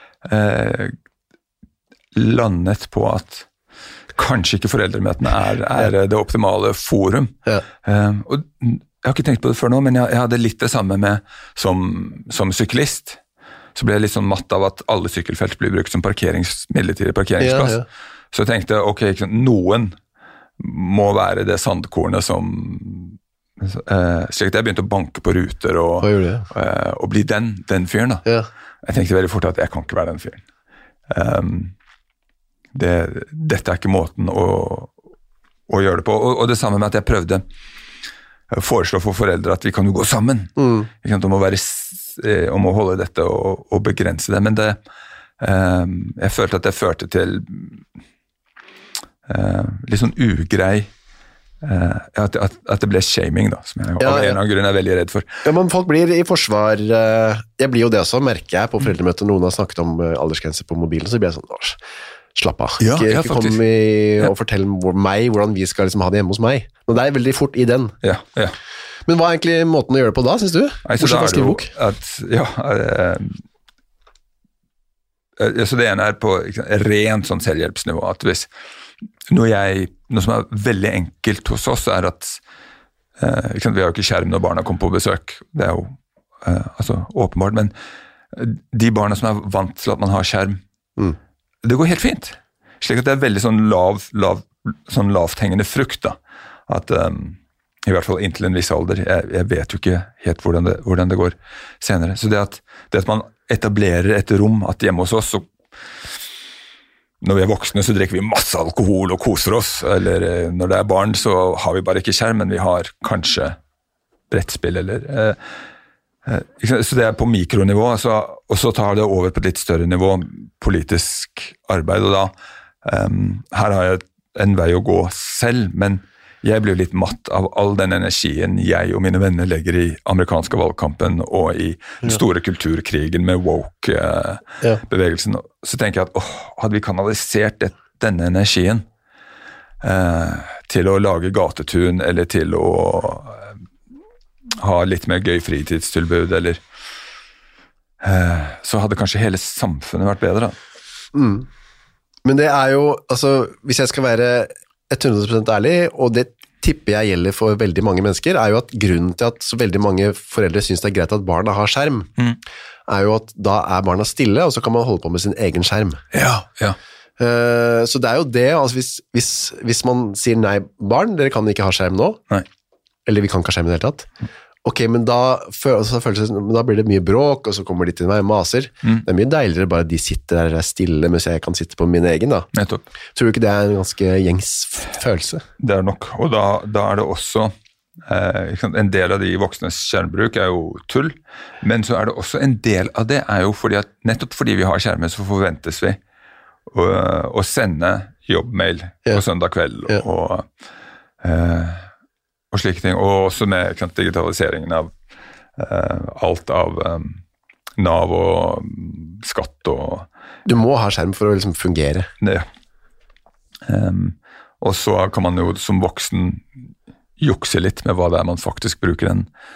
Speaker 8: landet på at kanskje ikke foreldremøtene er det optimale forum. Og jeg har ikke tenkt på det før nå, men jeg hadde litt det samme med som syklist. Så ble jeg litt sånn matt av at alle sykkelfelt blir brukt som midlertidig parkeringsplass. Så jeg tenkte, ok, noen må være det sandkornet som slik at jeg begynte å banke på ruter og bli den fyren da. Jeg tenkte veldig fort at jeg kan ikke være den fyren. Dette er ikke måten å gjøre det på. Og det samme med at jeg prøvde foreslå for foreldre at vi kan jo gå sammen. Om å holde dette og begrense det. Men jeg følte at det førte til litt sånn ugrei at det ble shaming da, som jeg av en eller annen grunn er veldig redd for.
Speaker 7: Ja, men folk blir i forsvar, jeg blir jo det også, merker jeg på foreldremøtet, noen har snakket om aldersgrenser på mobilen, så blir jeg sånn, slapp av, ikke kom og fortell meg hvordan vi skal liksom ha det hjemme hos meg. Men det er veldig fort i den. Men hva er egentlig måten å gjøre det på da, synes du? Hvordan skal skrive bok?
Speaker 8: Så det ene er på rent sånn selvhjelpsnivå, at hvis noe som er veldig enkelt hos oss er at vi har jo ikke skjerm når barna kommer på besøk, det er jo åpenbart, men de barna som er vant til at man har skjerm, det går helt fint, slik at det er veldig sånn lavt hengende frukt da, at i hvert fall inntil en viss alder, jeg vet jo ikke helt hvordan det går senere, så det at man etablerer et rom, at hjemme hos oss, så når vi voksne så drikker vi masse alkohol og koser oss, eller når det barn så har vi bare ikke skjerm, men vi har kanskje brettspill, eller... Så det på mikronivå, og så tar det over på et litt større nivå, politisk arbeid, og da, her har jeg en vei å gå selv, men jeg blir litt matt av all den energien jeg og mine venner legger i amerikanske valgkampen og i den store kulturkrigen med woke-bevegelsen. Så tenker jeg at hadde vi kanalisert denne energien til å lage gatetun eller til å ha litt mer gøy fritidstilbud, eller så hadde kanskje hele samfunnet vært bedre.
Speaker 7: Men det jo, altså, hvis jeg skal være 100% ærlig, og det tipper jeg gjelder for veldig mange mennesker, jo at grunnen til at så veldig mange foreldre synes det greit at barna har skjerm, jo at da barna stille, og så kan man holde på med sin egen skjerm.
Speaker 8: Ja.
Speaker 7: Så det jo det, altså hvis man sier nei, barn, dere kan ikke ha skjerm nå, eller vi kan ikke ha skjerm i det hele tatt, ok, men da blir det mye bråk, og så kommer de til meg og maser. Det mye deiligere bare de sitter der stille, mens jeg kan sitte på min egen da.
Speaker 8: Nettopp.
Speaker 7: Tror du ikke det en ganske gjengs følelse? Det
Speaker 8: nok, og da det også en del av de voksnes skjermbruk jo tull, men så det også en del av det jo fordi at nettopp fordi vi har skjermer, så forventes vi å sende jobbmail på søndag kveld, og slike ting, og også med digitaliseringen av alt av Nav og skatt og...
Speaker 7: Du må ha skjerm for å liksom fungere.
Speaker 8: Ja. Og så kan man jo som voksen jukse litt med hva det man faktisk bruker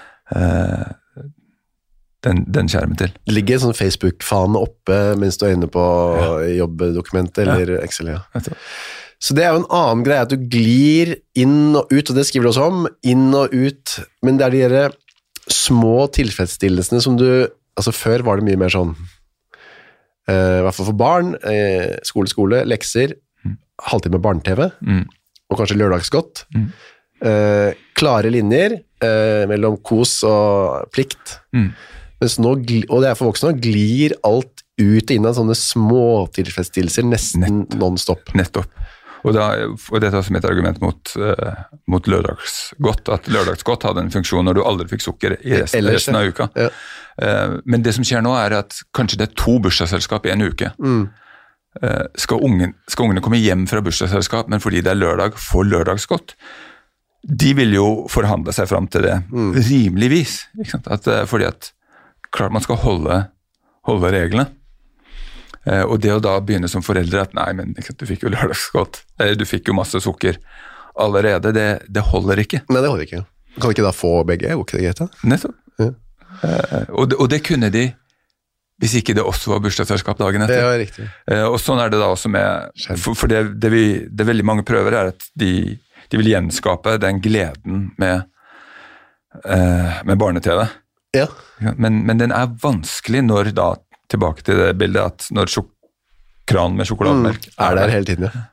Speaker 8: den skjermen til.
Speaker 7: Det ligger en sånn Facebook-fane oppe mens du inne på jobbdokumentet eller Excel, Så det jo en annen greie, at du glir inn og ut, og det skriver du også om, inn og ut, men det de der små tilfredsstillelsene som du, altså før var det mye mer sånn, i hvert fall for barn, skole, lekser, halvtime barne-TV, og kanskje lørdagsgodt, klare linjer mellom kos og plikt, mens nå, og det for voksne, glir alt ut innen sånne små tilfredsstillelser, nesten non-stop.
Speaker 8: Nettopp. Og dette som et argument mot lørdagsgodt, at lørdagsgodt hadde en funksjon når du aldri fikk sukker i resten av uka. Ja. Men det som skjer nå at kanskje det 2 bursdagsselskap i en uke. Skal ungene komme hjem fra bursdagsselskap, men fordi det lørdag, få lørdagsgodt? De vil jo forhandle seg frem til det rimeligvis. Ikke sant? Fordi at klart man skal holde reglene. Og det å da begynne som foreldre at nei, men du fikk jo lørdagsgodt, du fikk jo masse sukker allerede, det holder ikke.
Speaker 7: Nei, det holder ikke. Kan ikke da få begge? Var ikke det greit da?
Speaker 8: Nettopp. Ja. Og det kunne de, hvis ikke det også var bursdagsselskap dagen etter.
Speaker 7: Ja, riktig.
Speaker 8: Og sånn det da også med, for det veldig mange prøver at de vil gjenskape den gleden med barne-TV.
Speaker 7: Ja.
Speaker 8: Men den vanskelig når da tilbake til det bildet at når kran med sjokolademelk
Speaker 7: der hele tiden, ja.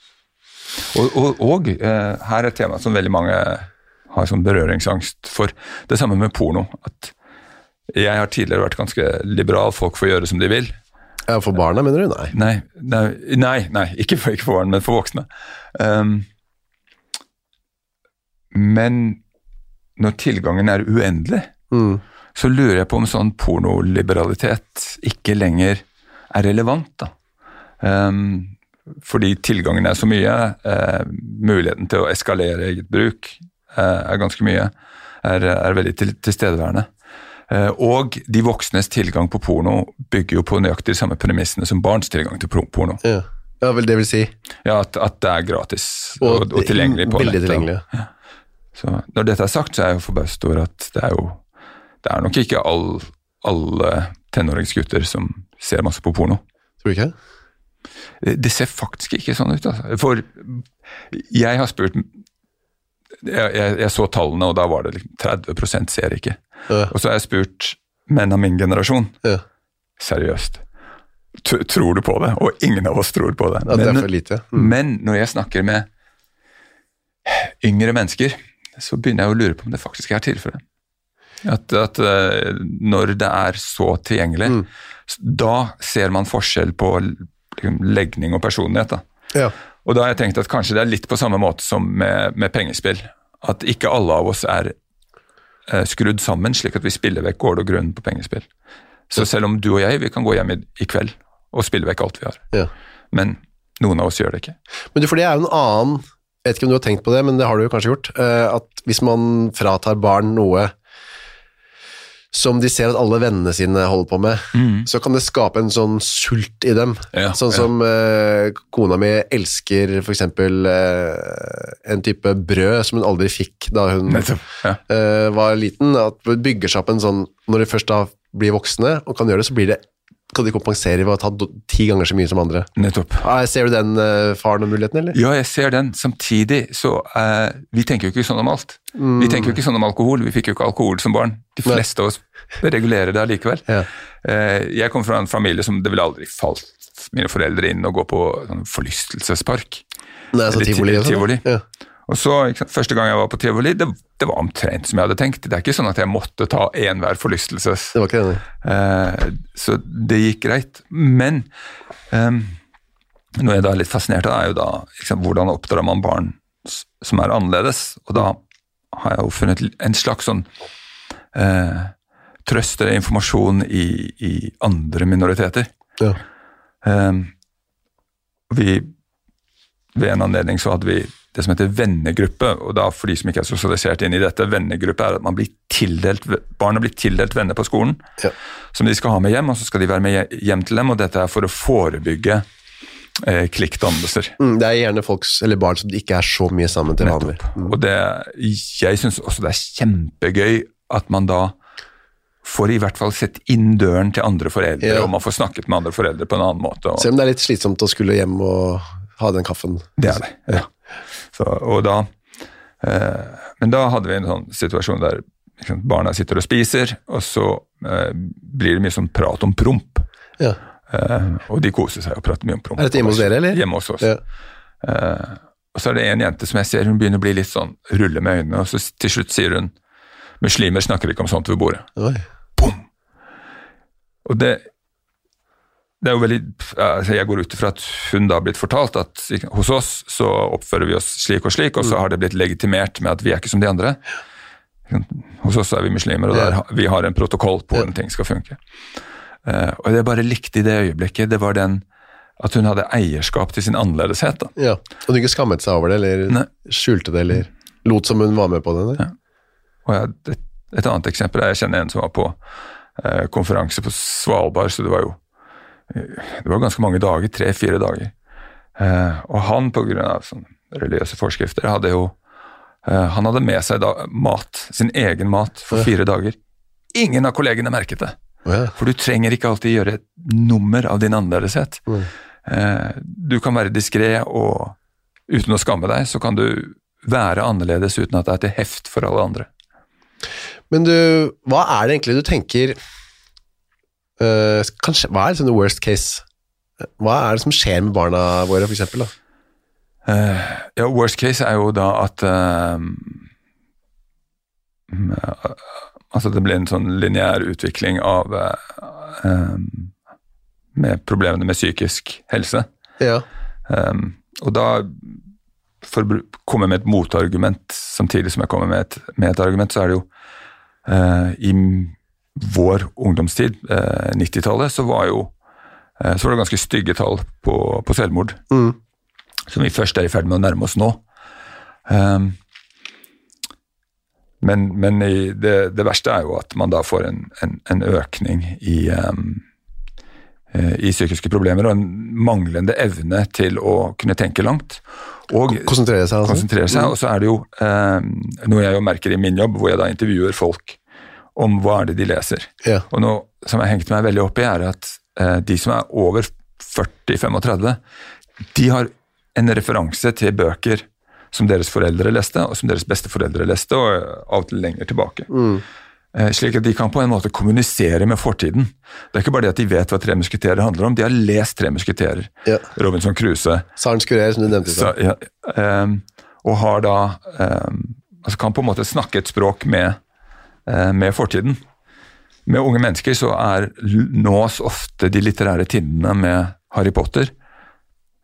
Speaker 8: Og her et tema som veldig mange har sånn berøringsangst for. Det samme med porno. At jeg har tidligere vært ganske liberal, folk får gjøre som de vil.
Speaker 7: Ja, for barna mener du?
Speaker 8: Nei, ikke for barn, men for voksne. Men når tilgangen uendelig, så lurer jeg på om sånn pornoliberalitet ikke lenger relevant da. Fordi tilgangen så mye, muligheten til å eskalere eget bruk ganske mye, veldig tilstedeværende. Og de voksnes tilgang på porno bygger jo på nøyaktig de samme premissene som barns tilgang til porno.
Speaker 7: Ja, vel det vil si.
Speaker 8: Ja, at det gratis og tilgjengelig på
Speaker 7: veldig tilgjengelig.
Speaker 8: Ja. Så når dette sagt, så jeg jo forbauset over at det nok ikke alle tenåringsgutter som ser masse på porno.
Speaker 7: Tror du ikke?
Speaker 8: Det ser faktisk ikke sånn ut. Altså. For jeg har spurt, jeg så tallene, og da var det 30% ser ikke. Ja. Og så har jeg spurt menn av min generasjon, seriøst, tror du på det? Og ingen av oss tror på det.
Speaker 7: Ja, det for lite.
Speaker 8: Men når jeg snakker med yngre mennesker, så begynner jeg å lure på om det faktisk tilfellet. At når det så tilgjengelig, da ser man forskjell på legning og personlighet. Da.
Speaker 7: Ja.
Speaker 8: Og da har jeg tenkt at kanskje det litt på samme måte som med pengespill. At ikke alle av oss skrudd sammen, slik at vi spiller vekk gård og grunn på pengespill. Så selv om du og jeg, vi kan gå hjem i kveld og spille vekk alt vi har. Ja. Men noen av oss gjør det ikke.
Speaker 7: Men for det jo en annen, jeg vet ikke om du har tenkt på det, men det har du jo kanskje gjort, at hvis man fratar barn noe som de ser at alle vennene sine holder på med, så kan det skape en sånn sult i dem. Ja, sånn som kona mi elsker for eksempel en type brød som hun aldri fikk da hun var liten, at det bygger seg opp en sånn, når de først da blir voksne og kan gjøre det, så blir det kan de kompensere ved å ta 10 ganger så mye som andre.
Speaker 8: Nettopp.
Speaker 7: Ser du den faren og muligheten, eller?
Speaker 8: Ja, jeg ser den. Samtidig så vi tenker jo ikke sånn om alt. Vi tenker jo ikke sånn om alkohol. Vi fikk jo ikke alkohol som barn. De fleste av oss regulerer det allikevel. Ja. Jeg kom fra en familie som det ville aldri falt mine foreldre inn og gå på sånn forlystelsespark.
Speaker 7: Nei, altså tivoli. Ja.
Speaker 8: Og så, første gang jeg var på tivoli, det var omtrent som jeg hadde tenkt. Det ikke sånn at jeg måtte ta enhver forlystelses.
Speaker 7: Det var ikke det.
Speaker 8: Så det gikk greit. Men noe jeg da er litt fascinert av, jo da hvordan oppdrar man barn som annerledes. Og da har jeg jo funnet en slags sånn trøst eller informasjon i andre minoriteter. Ja. Ved en anledning så hadde vi det som heter vennegruppe, og da for de som ikke sosialisert inn i dette, vennegruppe at barna blir tildelt venner på skolen, som de skal ha med hjem, og så skal de være med hjem til dem, og dette for å forebygge klikkdannelser.
Speaker 7: Det gjerne eller barn som ikke så mye sammen til vanlig.
Speaker 8: Og jeg synes også det kjempegøy at man da får i hvert fall sett inn døren til andre foreldre, og man får snakket med andre foreldre på en annen måte.
Speaker 7: Selv om det litt slitsomt å skulle hjem og ha den kaffen.
Speaker 8: Det det, ja. Så, men da hadde vi en sånn situasjon der barna sitter og spiser, og så blir det mye sånn prat om promp. Ja. Og de koser seg og prater mye om promp.
Speaker 7: Det hjemme hos dere, eller?
Speaker 8: Hjemme hos oss. Ja. Og så det en jente som jeg ser, hun begynner å bli litt sånn, rulle med øynene, og så til slutt sier hun, muslimer snakker ikke om sånt ved bordet.
Speaker 7: Oi.
Speaker 8: Boom! Og det jo veldig, jeg går ut ifra at hun da har blitt fortalt at hos oss så oppfører vi oss slik og slik, og så har det blitt legitimert med at vi ikke som de andre. Hos oss vi muslimer, og vi har en protokoll på hvordan ting skal funke. Og det jeg bare likte i det øyeblikket, det var at hun hadde eierskap til sin annerledeshet. Da.
Speaker 7: Ja, og hun ikke skammet seg over det, eller skjulte det, eller lot som hun var med på det.
Speaker 8: Ja. Og et annet eksempel jeg kjenner en som var på konferanse på Svalbard, så det var ganske mange dager, 3-4 dager. Og han, på grunn av sånne religiøse forskrifter, han hadde med seg da mat, sin egen mat, for 4 dager. Ingen av kollegene merket det. For du trenger ikke alltid gjøre et nummer av din annerledeshet. Du kan være diskret, og uten å skamme deg, så kan du være annerledes uten at det til heft for alle andre.
Speaker 7: Men hva det egentlig du tenker... kanskje, hva sånn worst case? Hva det som skjer med barna våre, for eksempel, da?
Speaker 8: Ja, worst case jo da at altså det blir en sånn lineær utvikling av med problemene med psykisk helse.
Speaker 7: Ja.
Speaker 8: Og da, for å komme med et motargument, samtidig som jeg kommer med et argument, så det jo i vår ungdomstid, 90-tallet, så var det ganske stygge tall på selvmord, som vi først i ferd med å nærme oss nå. Men det verste jo at man da får en økning i psykiske problemer, og en manglende evne til å kunne tenke langt, og
Speaker 7: konsentrere seg,
Speaker 8: og så det jo noe jeg jo merker i min jobb, hvor jeg da intervjuer folk om hva det de leser.
Speaker 7: Ja.
Speaker 8: Og noe som jeg hengte meg veldig opp i at de som over 40-35, de har en referanse til bøker som deres foreldre leste, og som deres besteforeldre leste, og av og til lenger tilbake. Slik at de kan på en måte kommunisere med fortiden. Det ikke bare det at de vet hva 3 musketerer handler om, de har lest 3 musketerer. Ja. Robinson Crusoe.
Speaker 7: Sarens Kurer, som du nevnte.
Speaker 8: Ja, og har da, altså kan på en måte snakke et språk med fortiden. Med unge mennesker så nås ofte de litterære tindene med Harry Potter,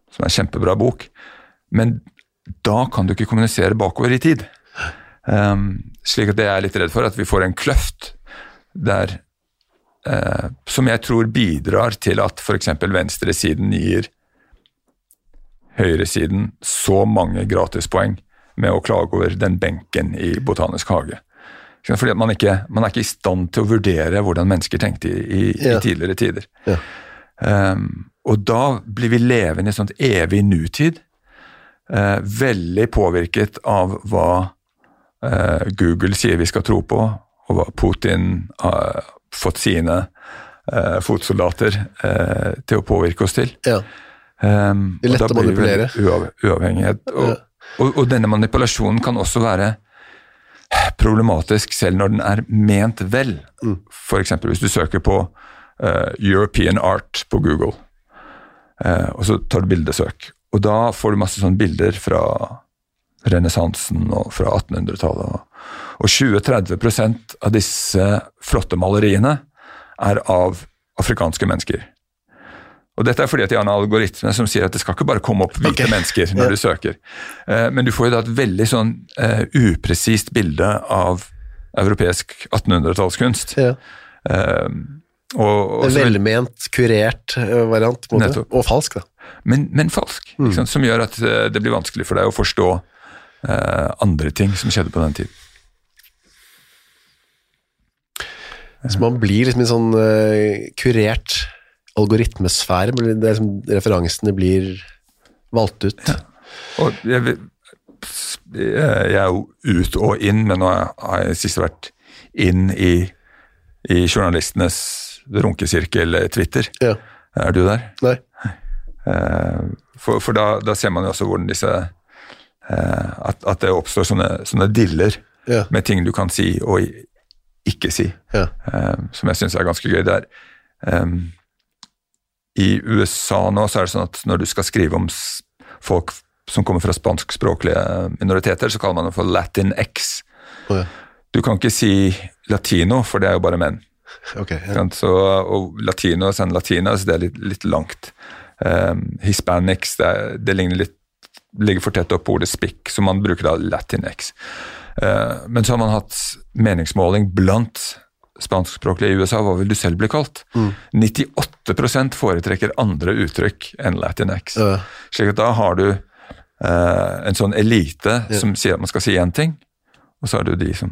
Speaker 8: som en kjempebra bok, men da kan du ikke kommunisere bakover i tid. Slik at det er litt redd for at vi får en kløft der, som jeg tror bidrar til at for eksempel venstresiden gir høyresiden så mange gratispoeng med å klage over den benken i Botanisk hage. Fordi at man er ikke i stand til å vurdere hvordan mennesker tenkte i tidligere tider. Ja. Og da blir vi levende i sånt evig nutid, veldig påvirket av hva Google sier vi skal tro på, og hva Putin har fått sine fotsoldater til å påvirke oss til. Ja.
Speaker 7: Det er lett å manipulere.
Speaker 8: Uavhengighet. Og denne manipulasjonen kan også være problematisk selv når den er ment vel. For eksempel hvis du søker på European Art på Google, og så tar du bildesøk. Og da får du masse sånne bilder fra renessansen og fra 1800-tallet. Og 20-30% av disse flotte maleriene er av afrikanske mennesker. Og dette er fordi at de har en algoritme som sier at det skal ikke bare komme opp hvite mennesker når du søker. Men du får jo da et veldig sånn upresist bilde av europeisk 1800-tallskunst. Ja.
Speaker 7: En velment, kurert variant, og falsk da.
Speaker 8: Men falsk, som gjør at det blir vanskelig for deg å forstå andre ting som skjedde på den tiden.
Speaker 7: Så man blir liksom en sånn kurert algoritmesfære, det er som referansene blir valgt ut. Ja.
Speaker 8: Og jeg er jo ut og inn, men nå har jeg sist vært inn i journalistenes runkesirkel Twitter. Ja. Er du der?
Speaker 7: Nei.
Speaker 8: For da ser man jo også hvordan disse at det oppstår sånne diller med ting du kan si og ikke si, som jeg synes er ganske gøy. Det I USA nå så er det sånn at når du skal skrive om folk som kommer fra spanskspråklige minoriteter, så kaller man det for Latinx. Du kan ikke si latino, for det er jo bare menn.
Speaker 7: Okay,
Speaker 8: og latino og latina, så det er litt langt. Hispanics, det ligger for tett opp på ordet spikk, så man bruker da Latinx. Men så har man hatt meningsmåling blant spanskspråklige I USA, hva vil du selv bli kalt? 98% foretrekker andre uttrykk enn Latinx. Slik at da har du en sånn elite som sier at man skal si en ting, og så har du de som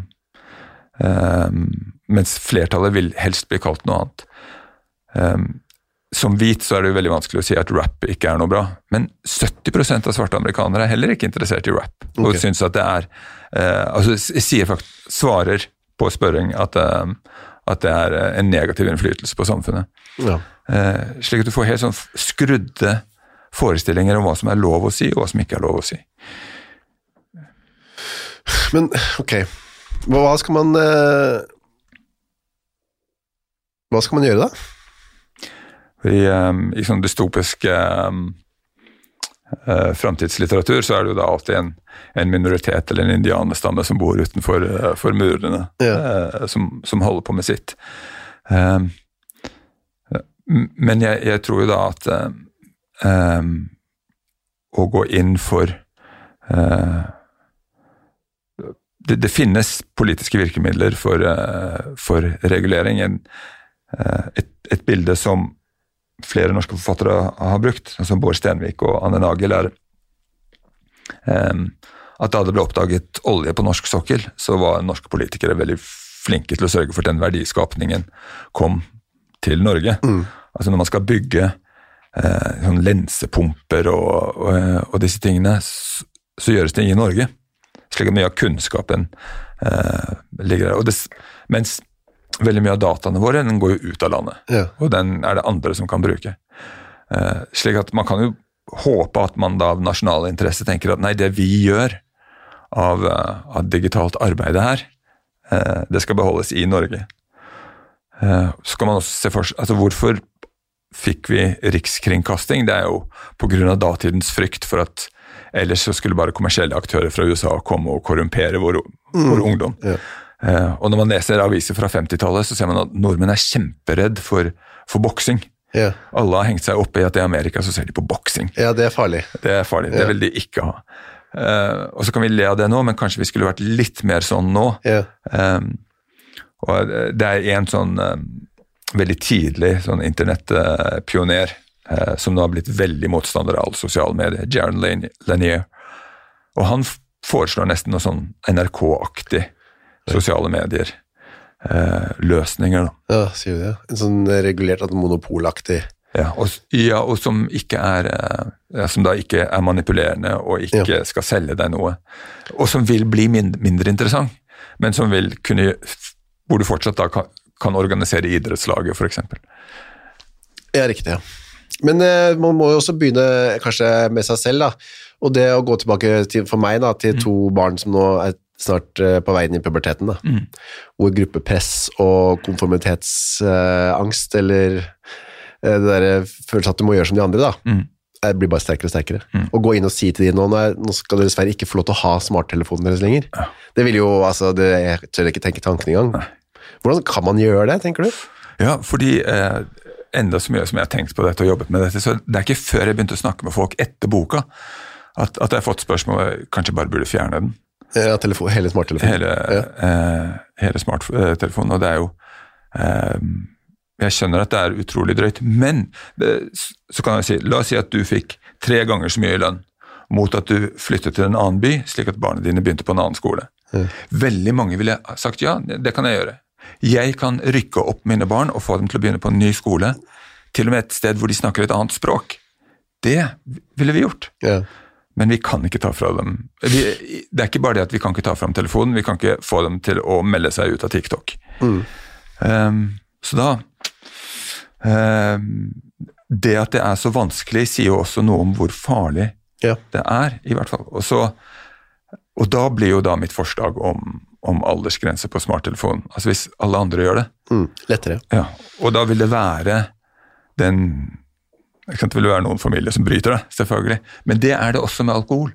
Speaker 8: mens flertallet vil helst bli kalt noe annet. Som hvit så er det jo veldig vanskelig å si at rap ikke er noe bra, men 70% av svarte amerikanere er heller ikke interessert I rap, og synes at det er svarer på spørring at det er en negativ innflytelse på samfunnet. Ja. Slik at du får helt sånn skrudde forestillinger om hva som er lov å si, og hva som ikke er lov å si.
Speaker 7: Men, ok, hva skal man gjøre da?
Speaker 8: I sånn dystopisk fremtidslitteratur så er det jo da alltid en minoritet eller en indianerstamme som bor utenfor murene, som holder på med sitt. Men jeg tror jo da at å gå inn for det finnes politiske virkemidler for regulering. Et bilde som flere norske forfattere har brukt, som Bård Stenvik og Anne Nagel, er at da det ble oppdaget olje på norsk sokkel, så var norske politikere veldig flinke til å sørge for at den verdiskapningen kom til Norge. Altså når man skal bygge sånn lensepumper og disse tingene, så gjøres det I Norge, slik at mye av kunnskapen ligger der. Mens veldig mye av dataene våre, den går jo ut av landet, og den er det andre som kan bruke. Slik at man kan jo håpe at man da av nasjonale interesse tenker at nei, det vi gjør av digitalt arbeid her, det skal beholdes I Norge. Så kan man også se for seg, altså hvorfor fikk vi rikskringkasting? Det er jo på grunn av datidens frykt for at ellers så skulle bare kommersielle aktører fra USA komme og korrumpere vår ungdom. Og når man leser aviser fra 50-tallet, så ser man at nordmenn er kjemperedd for boksing.
Speaker 7: Ja.
Speaker 8: Alle har hengt seg opp i at i Amerika så ser de på boksing.
Speaker 7: Ja, det farlig.
Speaker 8: Det farlig, det vil de ikke ha. Og så kan vi le av det nå, men kanskje vi skulle vært litt mer sånn nå.
Speaker 7: Ja.
Speaker 8: Og det en sånn veldig tidlig sånn internettpioner som nå har blitt veldig motstander av alle sosiale medier, Jaron Lanier. Og han foreslår nesten noe sånn NRK-aktig sosiale medier. Løsninger da.
Speaker 7: Ja, sier du det. En sånn regulert, monopolaktig.
Speaker 8: Ja, og som ikke som da ikke manipulerende og ikke skal selge deg noe. Og som vil bli mindre interessant, men som vil kunne, hvor du fortsatt da kan organisere idrettslaget for eksempel.
Speaker 7: Ja, riktig, ja. Men man må jo også begynne kanskje med seg selv da, og det å gå tilbake for meg da, til 2 barn som nå snart på veien i puberteten da, hvor gruppepress og konformitetsangst eller det der følelse at du må gjøre som de andre da, det blir bare sterkere og sterkere. Å gå inn og si til de nå skal dere dessverre ikke få lov til å ha smarttelefonen deres lenger. Det vil jo, altså, jeg tør ikke tenke tanken i gang. Hvordan kan man gjøre det, tenker du?
Speaker 8: Ja, fordi enda så mye som jeg har tenkt på dette og jobbet med dette, så det ikke før jeg begynte å snakke med folk etter boka, at jeg har fått spørsmål, kanskje bare burde fjerne den.
Speaker 7: Ja, hele smarttelefonen.
Speaker 8: Hele smarttelefonen, og det jo jeg skjønner at det utrolig drøyt, men så kan jeg si, la oss si at du fikk 3 ganger så mye lønn mot at du flyttet til en annen by, slik at barna dine begynte på en annen skole. Veldig mange ville sagt ja, det kan jeg gjøre. Jeg kan rykke opp mine barn og få dem til å begynne på en ny skole, til og med et sted hvor de snakker et annet språk. Det ville vi gjort. Ja. Men vi kan ikke ta fra dem. Det ikke bare det at vi kan ikke ta frem telefonen, vi kan ikke få dem til å melde seg ut av TikTok. Så da, det at det så vanskelig sier jo også noe om hvor farlig det i hvert fall. Og da blir jo da mitt forslag om aldersgrense på smarttelefon. Altså hvis alle andre gjør det.
Speaker 7: Lettere.
Speaker 8: Ja, og da vil det være det vil være noen familier som bryter det, selvfølgelig. Men det det også med alkohol.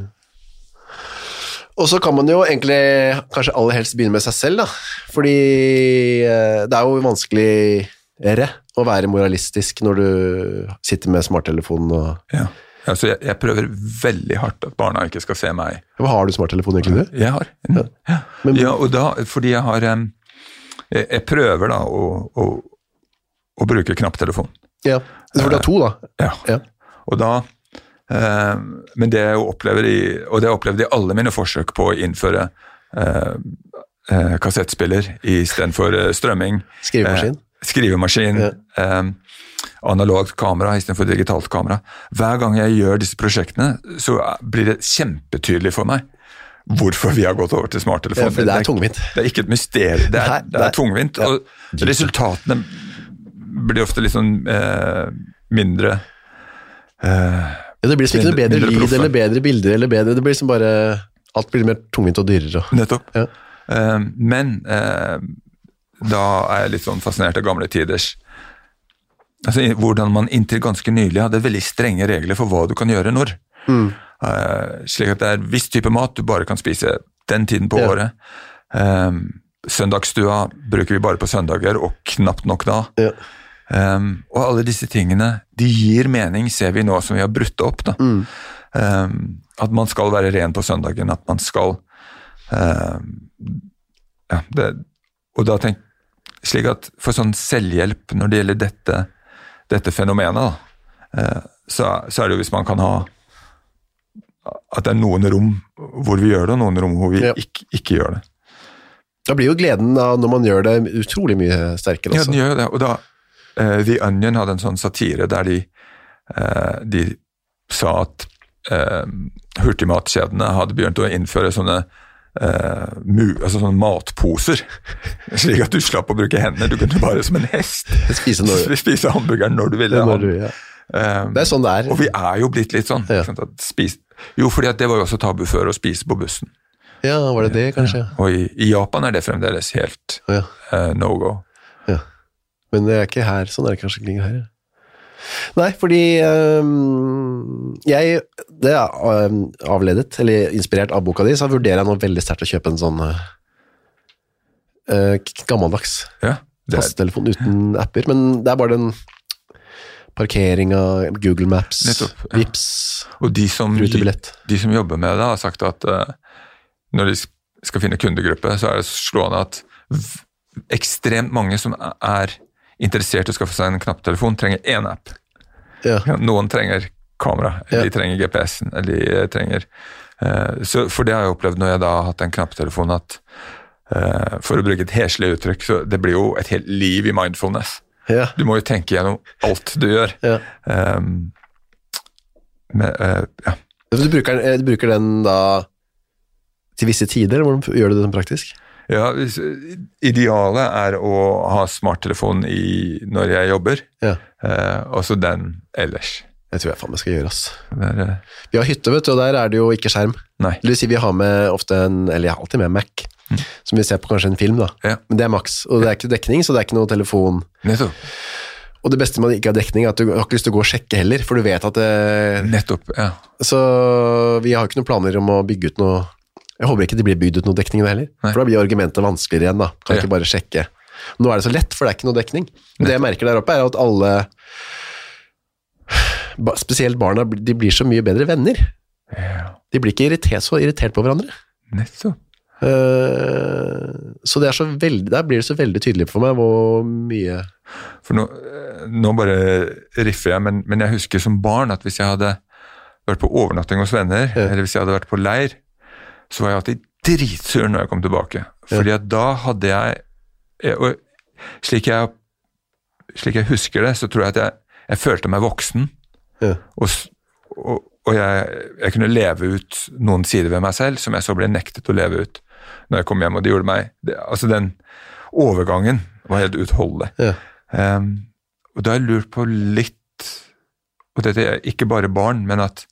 Speaker 7: Og så kan man jo egentlig kanskje aller helst begynne med seg selv da. Fordi det jo vanskeligere å være moralistisk når du sitter med smarttelefonen og...
Speaker 8: Ja. Altså jeg prøver veldig hardt at barna ikke skal se meg.
Speaker 7: Hva har du smarttelefon egentlig?
Speaker 8: Jeg har. Ja, og da, fordi jeg har... Jeg prøver da å bruke knapptelefon. Ja,
Speaker 7: for du har 2 da?
Speaker 8: Ja. Og da... men det jeg opplever og det jeg opplevde i alle mine forsøk på å innføre kassettspiller i stedet for strømming. Skrivemaskin. Analogt kamera i stedet for digitalt kamera. Hver gang jeg gjør disse prosjektene, så blir det kjempetydelig for meg hvorfor vi har gått over til smarttelefon.
Speaker 7: Ja, for det tungvint.
Speaker 8: Det ikke et mysterium, det tungvint, og resultatene blir ofte litt sånn mindre...
Speaker 7: det blir ikke noe bedre lyd, eller bedre bilder, eller bedre, det blir liksom bare, alt blir mer tungvint og dyrere.
Speaker 8: Nettopp. Ja. Men da jeg litt sånn fascinert av gamle tiders, altså hvordan man inntil ganske nylig hadde veldig strenge regler for hva du kan gjøre når. Slik at det viss type mat du bare kan spise den tiden på året. Søndagsstua bruker vi bare på søndager, og knapt nok da. Og alle disse tingene, de gir mening, ser vi nå som vi har brutt opp da. At man skal være ren på søndagen, at man skal og da tenk slik at for sånn selvhjelp når det gjelder dette fenomenet da, så det jo hvis man kan ha at det noen rom hvor vi gjør det, og noen rom hvor vi ikke gjør det.
Speaker 7: Da blir jo gleden da, når man gjør det utrolig mye sterkere også.
Speaker 8: Ja, den gjør det, og da The Onion hadde en sånn satire der de sa at hurtigmatkjedene hadde begynt å innføre sånne sånne matposer slik at du slapp å bruke hendene, du kunne bare som en hest spise hamburgeren når du ville.
Speaker 7: Det sånn det
Speaker 8: og vi jo blitt litt sånn fordi at det var jo også tabu før å spise på bussen.
Speaker 7: Ja, var det kanskje?
Speaker 8: Og i Japan det fremdeles helt no-go.
Speaker 7: Men det ikke her, sånn det kanskje ikke her. Nei, fordi det avledet, eller inspirert av boka di, så vurderer jeg nå veldig sterkt å kjøpe en sånn gammeldags fasttelefon uten apper, men det bare parkering av Google Maps,
Speaker 8: Nettopp, ja.
Speaker 7: Vips,
Speaker 8: Og de som jobber med det har sagt at når de skal finne kundegruppe, så det slående at ekstremt mange som interessert i å skaffe seg en knapptelefon, trenger en app. Ja. Noen trenger kamera, eller de trenger GPS-en, eller de trenger... Så for det har jeg opplevd når jeg da har hatt en knapptelefon, at for å bruke et heslig uttrykk, så det blir jo et helt liv i mindfulness. Ja. Du må jo tenke gjennom alt du gjør. Ja.
Speaker 7: Du bruker den da til visse tider, eller hvordan gjør du det praktisk?
Speaker 8: Ja, idealet å ha smarttelefon når jeg jobber, og så den ellers.
Speaker 7: Det tror jeg faen meg skal gjøre, ass. Vi har hytte, vet du, og der det jo ikke skjerm. Nei. Det vil si, vi har med ofte jeg har alltid med Mac, som vi ser på kanskje en film da. Ja. Men det maks, og det ikke dekning, så det ikke noe telefon. Nettopp. Og det beste med ikke ha dekning at du har ikke lyst til å gå og sjekke heller, for du vet at det...
Speaker 8: Nettopp, ja.
Speaker 7: Så vi har ikke noen planer om å bygge ut noe... Jeg håper ikke det blir bygd ut noe dekning heller, for da blir argumentet vanskeligere igjen da. Kan ikke bare sjekke. Nå det så lett, for det ikke noe dekning. Men det jeg merker der oppe at alle, spesielt barna, de blir så mye bedre venner. De blir ikke så irritert på hverandre.
Speaker 8: Nettopp.
Speaker 7: Så det så veldig, der blir det så veldig tydelig for meg hvor mye...
Speaker 8: For nå bare riffer jeg, men jeg husker som barn at hvis jeg hadde vært på overnatting hos venner, eller hvis jeg hadde vært på leir, så var jeg alltid dritsur når jeg kom tilbake. Fordi at da hadde jeg slik jeg husker det, så tror jeg at jeg følte meg voksen, og jeg kunne leve ut noen sider ved meg selv, som jeg så ble nektet å leve ut når jeg kom hjem, og det gjorde meg, altså den overgangen var helt utholdelig. Og da har jeg lurt på litt, og dette ikke bare barn, men at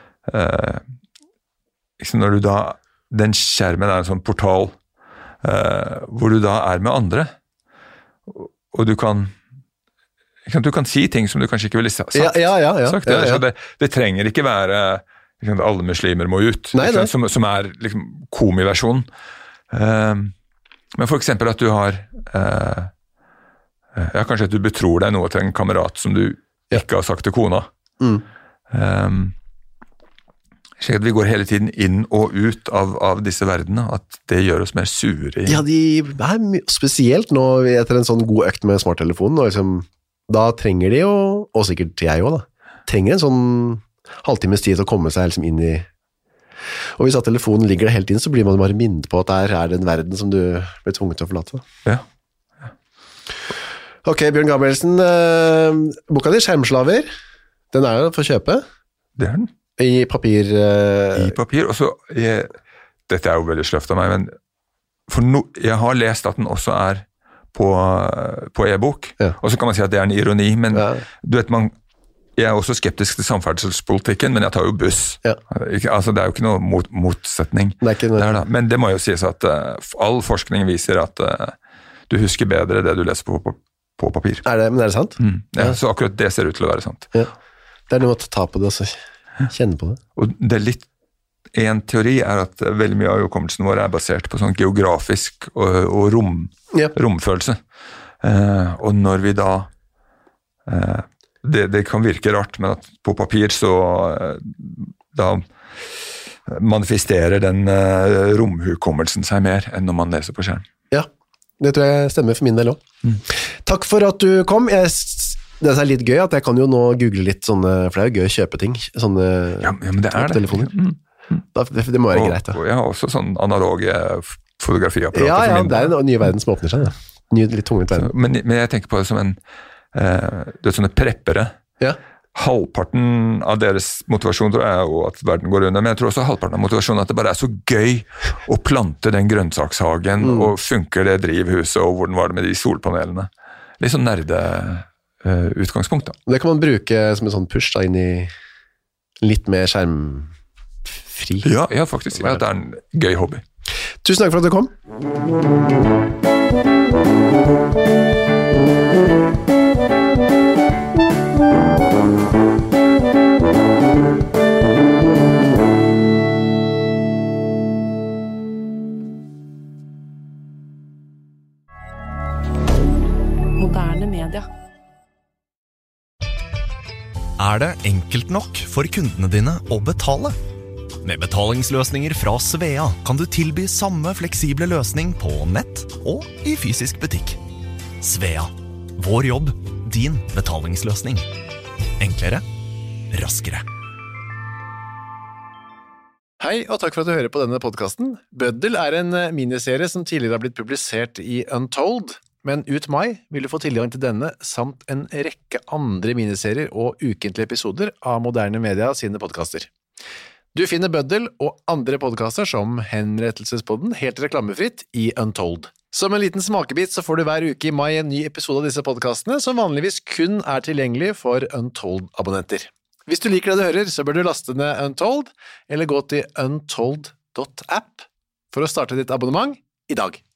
Speaker 8: når du da den skjermen en sånn portal hvor du da med andre, og du kan si ting som du kanskje ikke ville sagt. Så det trenger ikke være alle muslimer må ut, som liksom komiversjonen. Men for eksempel at du har kanskje at du betror deg noe til en kamerat som du ikke har sagt til kona. Slik at vi går hele tiden inn og ut av disse verdenene, at det gjør oss mer sure.
Speaker 7: Ja, spesielt nå etter en sånn god økt med smarttelefonen, og liksom, da trenger de jo, og sikkert jeg også da, trenger en sånn halvtimes tid til å komme seg liksom inn i, og hvis at telefonen ligger der hele tiden, så blir man bare minnet på at der det en verden som du blir tvunget til å forlate.
Speaker 8: Ja.
Speaker 7: Ok, Bjørn Gabrielsen, boka di, Skjermslaver, den jo for å kjøpe.
Speaker 8: Det den.
Speaker 7: I papir?
Speaker 8: I papir, og så dette jo veldig sløft av meg, men jeg har lest at den også på e-bok, og så kan man si at det en ironi, men du vet, jeg også skeptisk til samferdselspolitikken, men jeg tar jo buss. Altså, det jo ikke noe motsetning der da, men det må jo sies at all forskning viser at du husker bedre det du leser på papir.
Speaker 7: Men det sant?
Speaker 8: Ja, så akkurat det ser ut til å være sant.
Speaker 7: Ja. Det noe å ta på det, så kjenne på det.
Speaker 8: Og det litt, en teori at veldig mye av hukommelsen vår basert på sånn geografisk og romfølelse. Og når vi da, det kan virke rart, men at på papir så da manifesterer den romhukommelsen seg mer enn når man leser på skjerm.
Speaker 7: Ja, det tror jeg stemmer for min del også. Takk for at du kom. Det litt gøy at jeg kan jo nå google litt sånne, for det jo gøy å kjøpe ting, sånne
Speaker 8: men det telefoner.
Speaker 7: Det må være greit da.
Speaker 8: Og jeg har også sånn analoge fotografiapparater.
Speaker 7: Ja, det en ny verden som åpner seg da. Litt tungent verden.
Speaker 8: Men jeg tenker på det som sånne preppere. Ja. Halvparten av deres motivasjon tror jeg jo at verden går under, men jeg tror også halvparten av motivasjonen at det bare så gøy å plante den grønnsakshagen, og funker det drivhuset, og hvordan var det med de solpanelene. Litt sånn nerde utgangspunkt da.
Speaker 7: Det kan man bruke som en sånn push da, inn i litt mer skjermfri.
Speaker 8: Ja, faktisk. Ja, det en gøy hobby.
Speaker 7: Tusen takk for at du kom.
Speaker 5: Moderne media.
Speaker 9: det enkelt nok for kundene dine å betale? Med betalingsløsninger fra Svea kan du tilby samme fleksible løsning på nett og i fysisk butikk. Svea. Vår jobb, din betalingsløsning. Enklere, raskere.
Speaker 7: Hei, og takk for at du hører på denne podcasten. Bøddel en miniserie som tidligere har blitt publisert i Untold, men ut mai vil du få tilgang til denne samt en rekke andre miniserier og ukentlige episoder av Moderne Media sine podcaster. Du finner Bøddel og andre podcaster som Henrettelsespodden helt reklamefritt i Untold. Som en liten smakebit så får du hver uke i mai en ny episode av disse podcastene som vanligvis kun tilgjengelig for Untold-abonnenter. Hvis du liker det du hører, så bør du laste ned Untold, eller gå til untold.app for å starte ditt abonnement i dag.